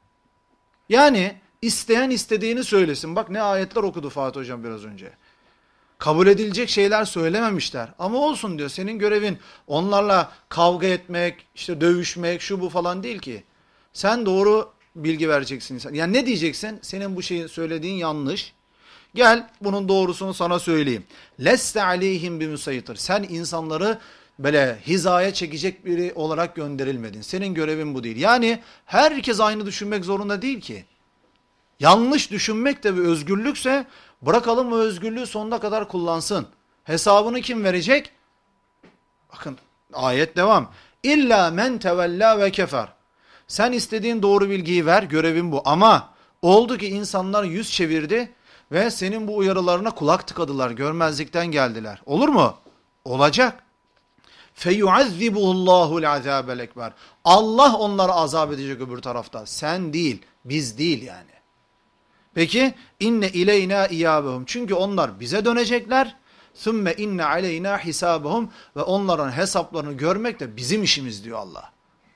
Yani isteyen istediğini söylesin. Bak ne ayetler okudu Fatih Hocam biraz önce. Kabul edilecek şeyler söylememişler. Ama olsun diyor, senin görevin onlarla kavga etmek, işte dövüşmek, şu bu falan değil ki. Sen doğru bilgi vereceksin. Yani ne diyeceksin? Senin bu şeyi söylediğin yanlış. Gel bunun doğrusunu sana söyleyeyim. Leste aleyhim bimusaytir. Sen insanları böyle hizaya çekecek biri olarak gönderilmedin. Senin görevin bu değil. Yani herkes aynı düşünmek zorunda değil ki. Yanlış düşünmek de bir özgürlükse bırakalım o özgürlüğü sonuna kadar kullansın. Hesabını kim verecek? Bakın ayet devam. İlla men tevella ve kefer. Sen istediğin doğru bilgiyi ver, görevin bu. Ama oldu ki insanlar yüz çevirdi ve senin bu uyarılarına kulak tıkadılar, görmezlikten geldiler. Olur mu? Olacak. فَيُعَذِّبُهُ اللّٰهُ الْعَذَابَ الْاَكْبَرِ. Allah onları azap edecek öbür tarafta. Sen değil, biz değil yani. Peki, inne ileyna iyâbehum. Çünkü onlar bize dönecekler. ثُمَّ inne aleyna hisâbehum. Ve onların hesaplarını görmek de bizim işimiz diyor Allah.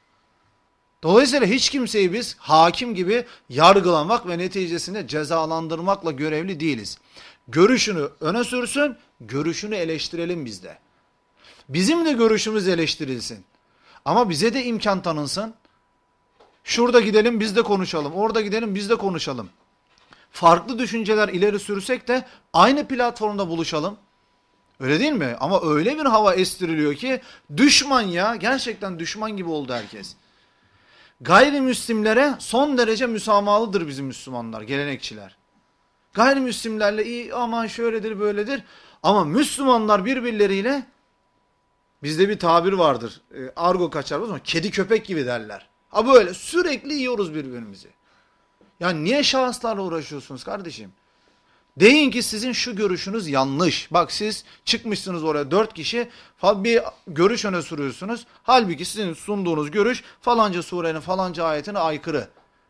Dolayısıyla hiç kimseyi biz hakim gibi yargılamak ve neticesinde cezalandırmakla görevli değiliz. Görüşünü öne sürsün, görüşünü eleştirelim biz de. Bizim de görüşümüz eleştirilsin. Ama bize de imkan tanınsın. Şurada gidelim biz de konuşalım, orada gidelim biz de konuşalım. Farklı düşünceler ileri sürsek de aynı platformda buluşalım. Öyle değil mi? Ama öyle bir hava estiriliyor ki düşman ya, gerçekten düşman gibi oldu herkes. Gayrimüslimlere son derece müsamahalıdır bizim Müslümanlar, gelenekçiler. Gayrimüslimlerle iyi aman şöyledir böyledir. Ama Müslümanlar birbirleriyle, bizde bir tabir vardır. E, argo kaçar ama kedi köpek gibi derler. Ha böyle sürekli yiyoruz birbirimizi. Ya niye şahıslarla uğraşıyorsunuz kardeşim? Deyin ki sizin şu görüşünüz yanlış. Bak siz çıkmışsınız oraya dört kişi bir görüş öne sürüyorsunuz. Halbuki sizin sunduğunuz görüş falanca surenin falanca ayetine aykırı.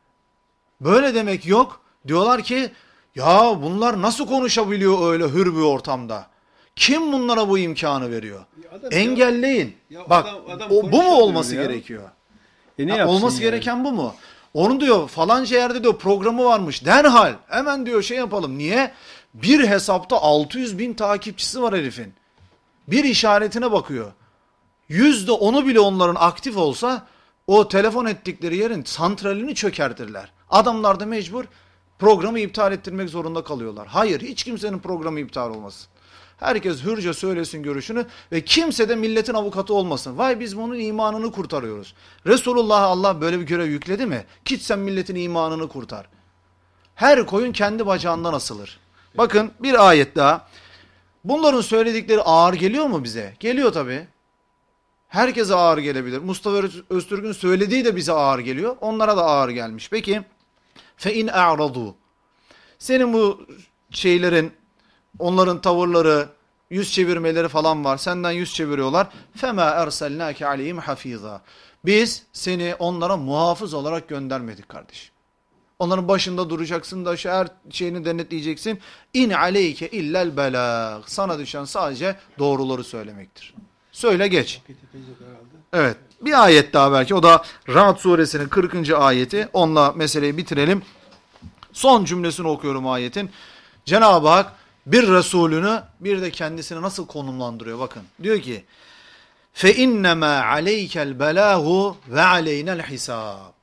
Böyle demek yok. Diyorlar ki ya bunlar nasıl konuşabiliyor öyle hür bir ortamda? Kim bunlara bu imkanı veriyor? Adam Engelleyin. Ya, Bak adam, adam o, bu mu olması ya. gerekiyor? E ne ya, olması yani? Gereken bu mu? Onu diyor falanca yerde diyor programı varmış. Derhal hemen diyor şey yapalım. Niye? Bir hesapta altı yüz bin takipçisi var herifin. Bir işaretine bakıyor. Yüzde onu bile onların aktif olsa o telefon ettikleri yerin santralini çökertirler. Adamlar da mecbur programı iptal ettirmek zorunda kalıyorlar. Hayır, hiç kimsenin programı iptal olmasın. Herkes hürce söylesin görüşünü ve kimse de milletin avukatı olmasın. Vay biz bunun imanını kurtarıyoruz. Resulullah'a Allah böyle bir görev yükledi mi? Git sen milletin imanını kurtar. Her koyun kendi bacağından asılır. Bakın bir ayet daha. Bunların söyledikleri ağır geliyor mu bize? Geliyor tabii. Herkese ağır gelebilir. Mustafa Öztürk'ün söylediği de bize ağır geliyor. Onlara da ağır gelmiş. Peki fe in a'radu. Senin bu şeylerin, onların tavırları, yüz çevirmeleri falan var. Senden yüz çeviriyorlar. Fema erselnake aleyhim hafiza. Biz seni onlara muhafız olarak göndermedik kardeşim. Onların başında duracaksın da her şeyini denetleyeceksin. İn aleyke illel belag. Sana düşen sadece doğruları söylemektir. Söyle geç. Evet. Bir ayet daha belki. O da Ra'd suresinin kırkıncı ayeti. Onunla meseleyi bitirelim. Son cümlesini okuyorum ayetin. Cenab-ı Hak bir Resulünü bir de kendisini nasıl konumlandırıyor bakın. Diyor ki fe innema aleykel belagu ve aleynel hisab.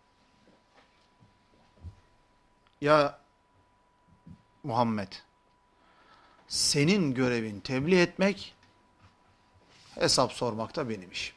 Ya Muhammed, senin görevin tebliğ etmek, hesap sormak da benim işim.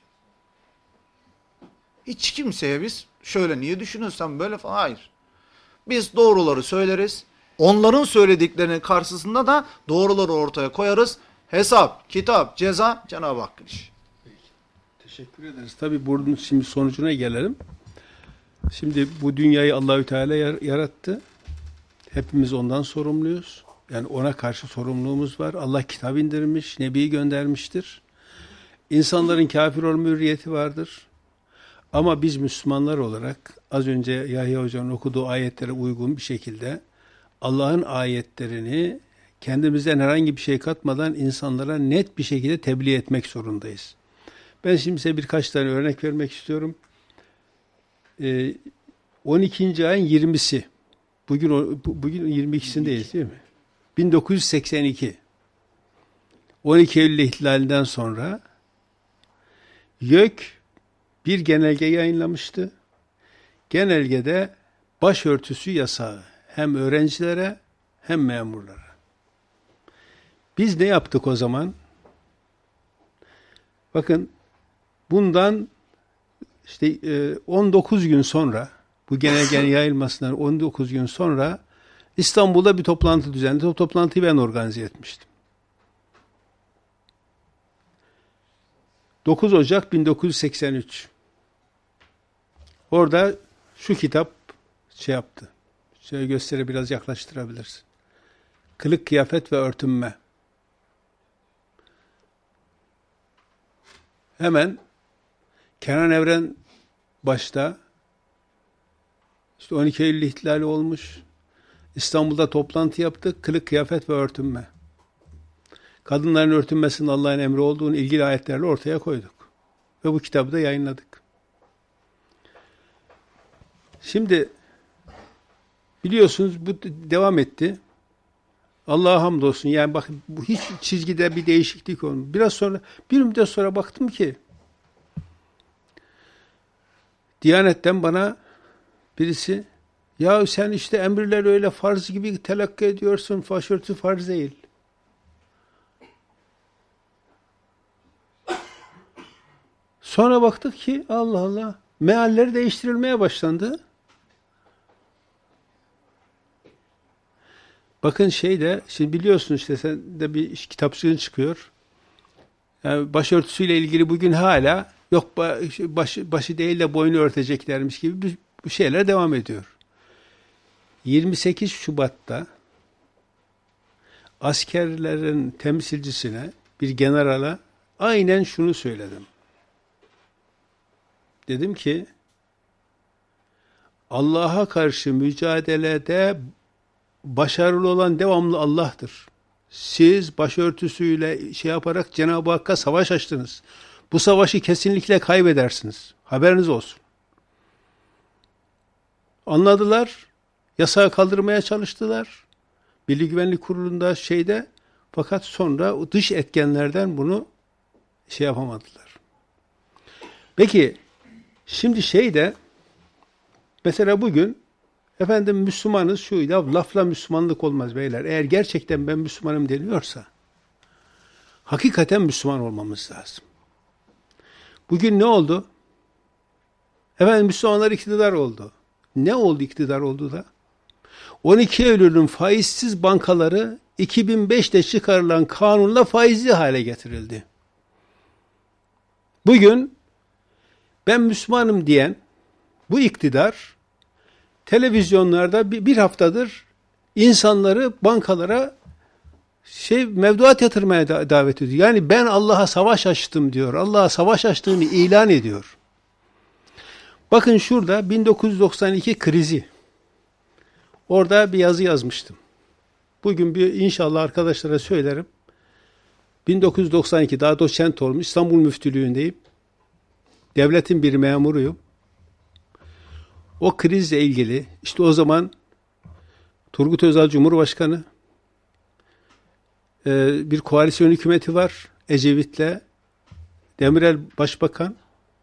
Hiç kimseye biz şöyle niye düşünürsen böyle falan, hayır. Biz doğruları söyleriz. Onların söylediklerinin karşısında da doğruları ortaya koyarız. Hesap, kitap, ceza Cenab-ı Hakk'ın işi. Teşekkür ederiz. Tabii bunun şimdi sonucuna gelelim. Şimdi bu dünyayı Allahü Teala yarattı. Hepimiz ondan sorumluyuz. Yani ona karşı sorumluluğumuz var. Allah kitap indirmiş, Nebi'yi göndermiştir. İnsanların kafir olma hürriyeti vardır. Ama biz Müslümanlar olarak az önce Yahya Hoca'nın okuduğu ayetlere uygun bir şekilde Allah'ın ayetlerini kendimizden herhangi bir şey katmadan insanlara net bir şekilde tebliğ etmek zorundayız. Ben şimdi size birkaç tane örnek vermek istiyorum. Ee, on ikinci ayın yirmisi. Bugün bugün yirmi ikisindeyiz değil mi? bin dokuz yüz seksen iki. on iki Eylül ihtilalinden sonra YÖK bir genelge yayınlamıştı. Genelgede başörtüsü yasağı hem öğrencilere hem memurlara. Biz ne yaptık o zaman? Bakın bundan işte on dokuz gün sonra, bu genelgenin yayılmasından on dokuz gün sonra İstanbul'da bir toplantı düzenledik. O toplantıyı ben organize etmiştim. dokuz Ocak bin dokuz yüz seksen üç. Orada şu kitap şey yaptı. Şöyle gösteri biraz yaklaştırabilirsin. Kılık, kıyafet ve örtünme. Hemen Kenan Evren başta, işte on iki Eylül ihtilali olmuş. İstanbul'da toplantı yaptık. Kılık, kıyafet ve örtünme. Kadınların örtünmesinin Allah'ın emri olduğunu ilgili ayetlerle ortaya koyduk. Ve bu kitabı da yayınladık. Şimdi biliyorsunuz bu devam etti. Allah'a hamdolsun. Yani bakın bu hiç çizgide bir değişiklik olmuyor. Biraz sonra, bir müddet sonra baktım ki Diyanet'ten bana birisi, ya sen işte emirleri öyle farz gibi telakki ediyorsun, başörtüsü farz değil. Sonra baktık ki Allah Allah, mealleri değiştirilmeye başlandı. Bakın şeyde, şimdi biliyorsun işte sen de bir kitapçığın çıkıyor. Yani başörtüsüyle ilgili bugün hala yok başı, başı değil de boynu örteceklermiş gibi bu şeyler devam ediyor. yirmi sekiz Şubat'ta askerlerin temsilcisine, bir generala aynen şunu söyledim. Dedim ki Allah'a karşı mücadelede başarılı olan devamlı Allah'tır. Siz başörtüsüyle şey yaparak Cenab-ı Hakk'a savaş açtınız. Bu savaşı kesinlikle kaybedersiniz. Haberiniz olsun. Anladılar. Yasağı kaldırmaya çalıştılar. Milli Güvenlik Kurulu'nda şeyde, fakat sonra dış etkenlerden bunu şey yapamadılar. Peki şimdi şeyde mesela bugün efendim Müslümanız şu ya, lafla Müslümanlık olmaz beyler. Eğer gerçekten ben Müslümanım deniyorsa hakikaten Müslüman olmamız lazım. Bugün ne oldu? Efendim Müslümanlar iktidar oldu. Ne oldu iktidar oldu da? on iki Eylül'ün faizsiz bankaları iki bin beşte çıkarılan kanunla faizli hale getirildi. Bugün ben Müslümanım diyen bu iktidar televizyonlarda bir, bir haftadır insanları bankalara şey mevduat yatırmaya da, davet ediyor. Yani ben Allah'a savaş açtım diyor. Allah'a savaş açtığını ilan ediyor. Bakın şurada bin dokuz yüz doksan iki krizi. Orada bir yazı yazmıştım. Bugün bir inşallah arkadaşlara söylerim. bin dokuz yüz doksan iki daha doçent olmuş. İstanbul Müftülüğü'ndeyim. Devletin bir memuruyum. O krizle ilgili işte o zaman Turgut Özal Cumhurbaşkanı, bir koalisyon hükümeti var. Ecevit'le Demirel Başbakan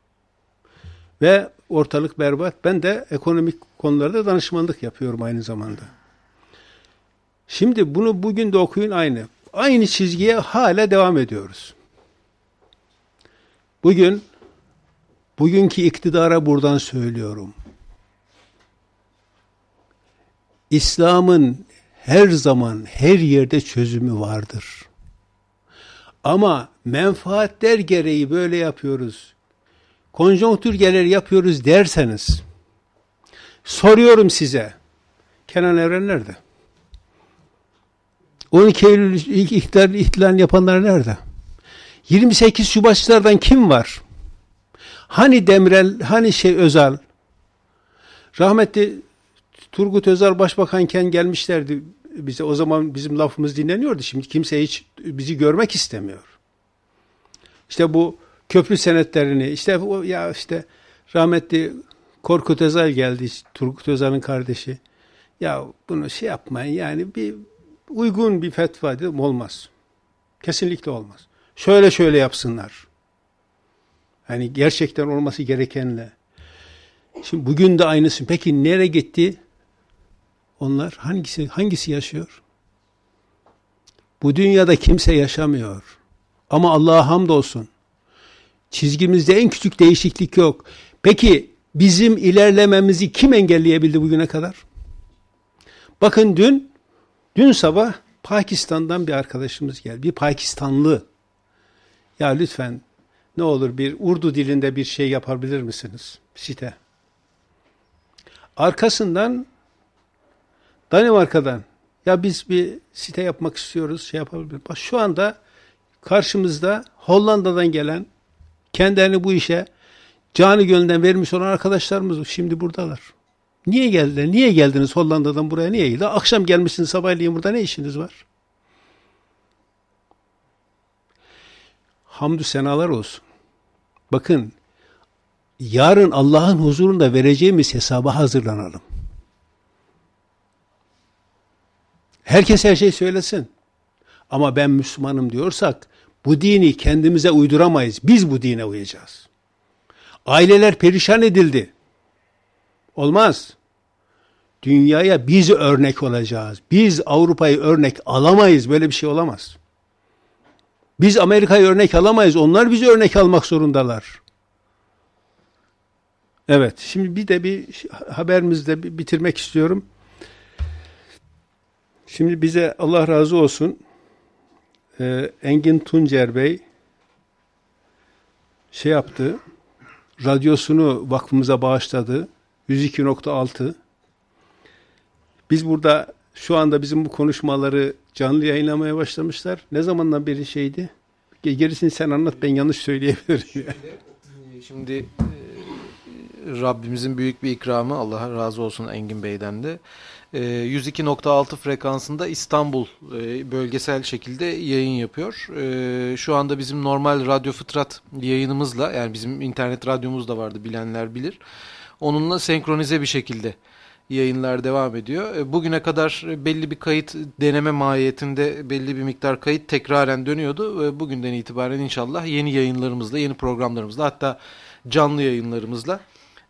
ve ortalık berbat. Ben de ekonomik konularda danışmanlık yapıyorum aynı zamanda. Şimdi bunu bugün de okuyun aynı. Aynı çizgiye hala devam ediyoruz. Bugün bugünkü iktidara buradan söylüyorum. İslam'ın her zaman, her yerde çözümü vardır. Ama menfaatler gereği böyle yapıyoruz, konjonktür gereği yapıyoruz derseniz, soruyorum size, Kenan Evren nerede? on iki Eylül ilk ihtilal, ihtilalini yapanlar nerede? yirmi sekiz Şubatçılardan kim var? Hani Demirel, hani şey Özal? Rahmetli Turgut Özal başbakanken gelmişlerdi bize. O zaman bizim lafımız dinleniyordu. Şimdi kimse hiç bizi görmek istemiyor. İşte bu köprü senetlerini, işte o ya işte rahmetli Korkut Özal geldi, Turgut Özal'ın kardeşi. Ya bunu şey yapmayın yani, bir uygun bir fetva dedim, olmaz. Kesinlikle olmaz. Şöyle şöyle yapsınlar. Yani gerçekten olması gerekenle. Şimdi bugün de aynısı. Peki nereye gitti? Onlar hangisi hangisi yaşıyor? Bu dünyada kimse yaşamıyor. Ama Allah'a hamdolsun. Çizgimizde en küçük değişiklik yok. Peki bizim ilerlememizi kim engelleyebildi bugüne kadar? Bakın dün dün sabah Pakistan'dan bir arkadaşımız geldi. Bir Pakistanlı. Ya lütfen Ne olur bir Urdu dilinde bir şey yapabilir misiniz? Site. Arkasından Danimarka'dan ya biz bir site yapmak istiyoruz, şey yapabilir. Bak şu anda karşımızda Hollanda'dan gelen, kendilerini bu işe canı gönülden vermiş olan arkadaşlarımız şimdi buradalar. Niye geldiler? Niye geldiniz Hollanda'dan buraya? Niye geldiniz? Akşam gelmişsiniz, sabahleyin burada ne işiniz var? Hamdü senalar olsun. Bakın, yarın Allah'ın huzurunda vereceğimiz hesaba hazırlanalım. Herkes her şey söylesin. Ama ben Müslümanım diyorsak, bu dini kendimize uyduramayız. Biz bu dine uyacağız. Aileler perişan edildi. Olmaz. Dünyaya biz örnek olacağız. Biz Avrupa'yı örnek alamayız. Böyle bir şey olamaz. Biz Amerika'yı örnek alamayız. Onlar bizi örnek almak zorundalar. Evet. Şimdi bir de bir haberimizde bitirmek istiyorum. Şimdi bize Allah razı olsun e, Engin Tuncer Bey şey yaptı. Radyosunu vakfımıza bağışladı. yüz iki nokta altı. Biz burada şu anda bizim bu konuşmaları canlı yayınlamaya başlamışlar. Ne zamandan beri şeydi? Gerisini sen anlat, ben yanlış söyleyebilirim. Şimdi e, Rabbimizin büyük bir ikramı, Allah razı olsun Engin Bey'den de. E, yüz iki nokta altı frekansında İstanbul e, bölgesel şekilde yayın yapıyor. E, şu anda bizim normal Radyo Fıtrat yayınımızla, yani bizim internet radyomuz da vardı, bilenler bilir. Onunla senkronize bir şekilde yayınlar devam ediyor. Bugüne kadar belli bir kayıt deneme mahiyetinde belli bir miktar kayıt tekraren dönüyordu. Bugünden itibaren inşallah yeni yayınlarımızla, yeni programlarımızla, hatta canlı yayınlarımızla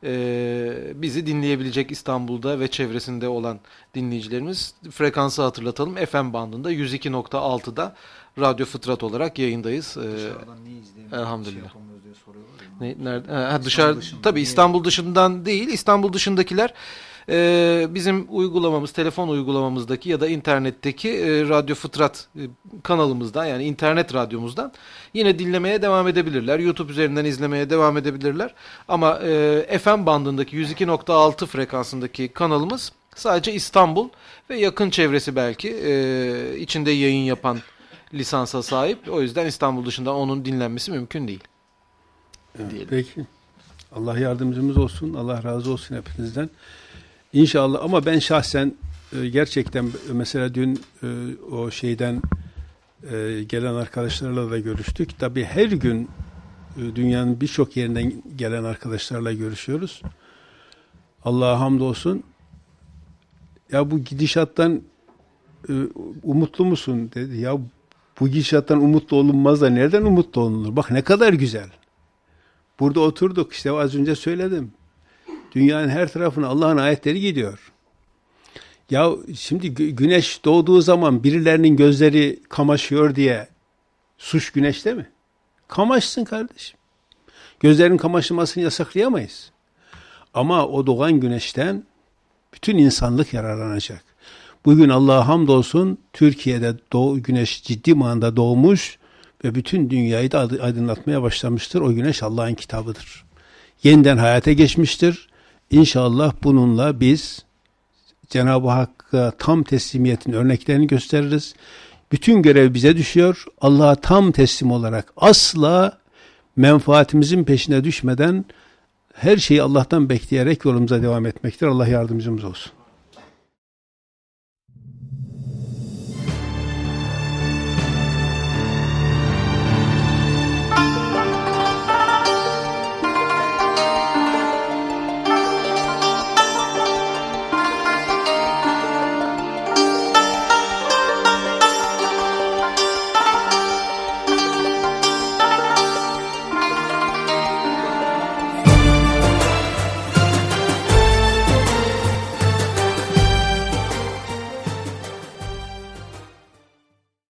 e, bizi dinleyebilecek İstanbul'da ve çevresinde olan dinleyicilerimiz, frekansı hatırlatalım. F M bandında yüz iki nokta altıda Radyo Fıtrat olarak yayındayız. Dışarıdan niye izleyemiyoruz? Elhamdülillah. Şey diye soruyorlar ya. Ne, nerede? Ha, dışarı, tabii İstanbul dışından değil, İstanbul dışındakiler Ee, bizim uygulamamız, telefon uygulamamızdaki ya da internetteki e, Radyo Fıtrat e, kanalımızdan, yani internet radyomuzdan yine dinlemeye devam edebilirler. YouTube üzerinden izlemeye devam edebilirler. Ama e, F M bandındaki yüz iki nokta altı frekansındaki kanalımız sadece İstanbul ve yakın çevresi belki e, içinde yayın yapan lisansa sahip. O yüzden İstanbul dışında onun dinlenmesi mümkün değil. Evet, peki. Allah yardımcımız olsun. Allah razı olsun hepinizden. İnşallah, ama ben şahsen e, gerçekten mesela dün e, o şeyden e, gelen arkadaşlarla da görüştük. Tabii her gün e, dünyanın birçok yerinden gelen arkadaşlarla görüşüyoruz. Allah'a hamdolsun. Ya bu gidişattan e, umutlu musun dedi. Ya bu gidişattan umutlu olunmaz da nereden umutlu olunur? Bak ne kadar güzel. Burada oturduk, işte az önce söyledim. Dünyanın her tarafına Allah'ın ayetleri gidiyor. Ya şimdi güneş doğduğu zaman birilerinin gözleri kamaşıyor diye suç güneşte mi? Kamaşsın kardeşim. Gözlerin kamaşmasını yasaklayamayız. Ama o doğan güneşten bütün insanlık yararlanacak. Bugün Allah'a hamdolsun Türkiye'de doğu, güneş ciddi manada doğmuş ve bütün dünyayı da aydınlatmaya başlamıştır. O güneş Allah'ın kitabıdır. Yeniden hayata geçmiştir. İnşallah bununla biz Cenab-ı Hakk'a tam teslimiyetin örneklerini gösteririz. Bütün görev bize düşüyor. Allah'a tam teslim olarak asla menfaatimizin peşine düşmeden her şeyi Allah'tan bekleyerek yolumuza devam etmektir. Allah yardımcımız olsun.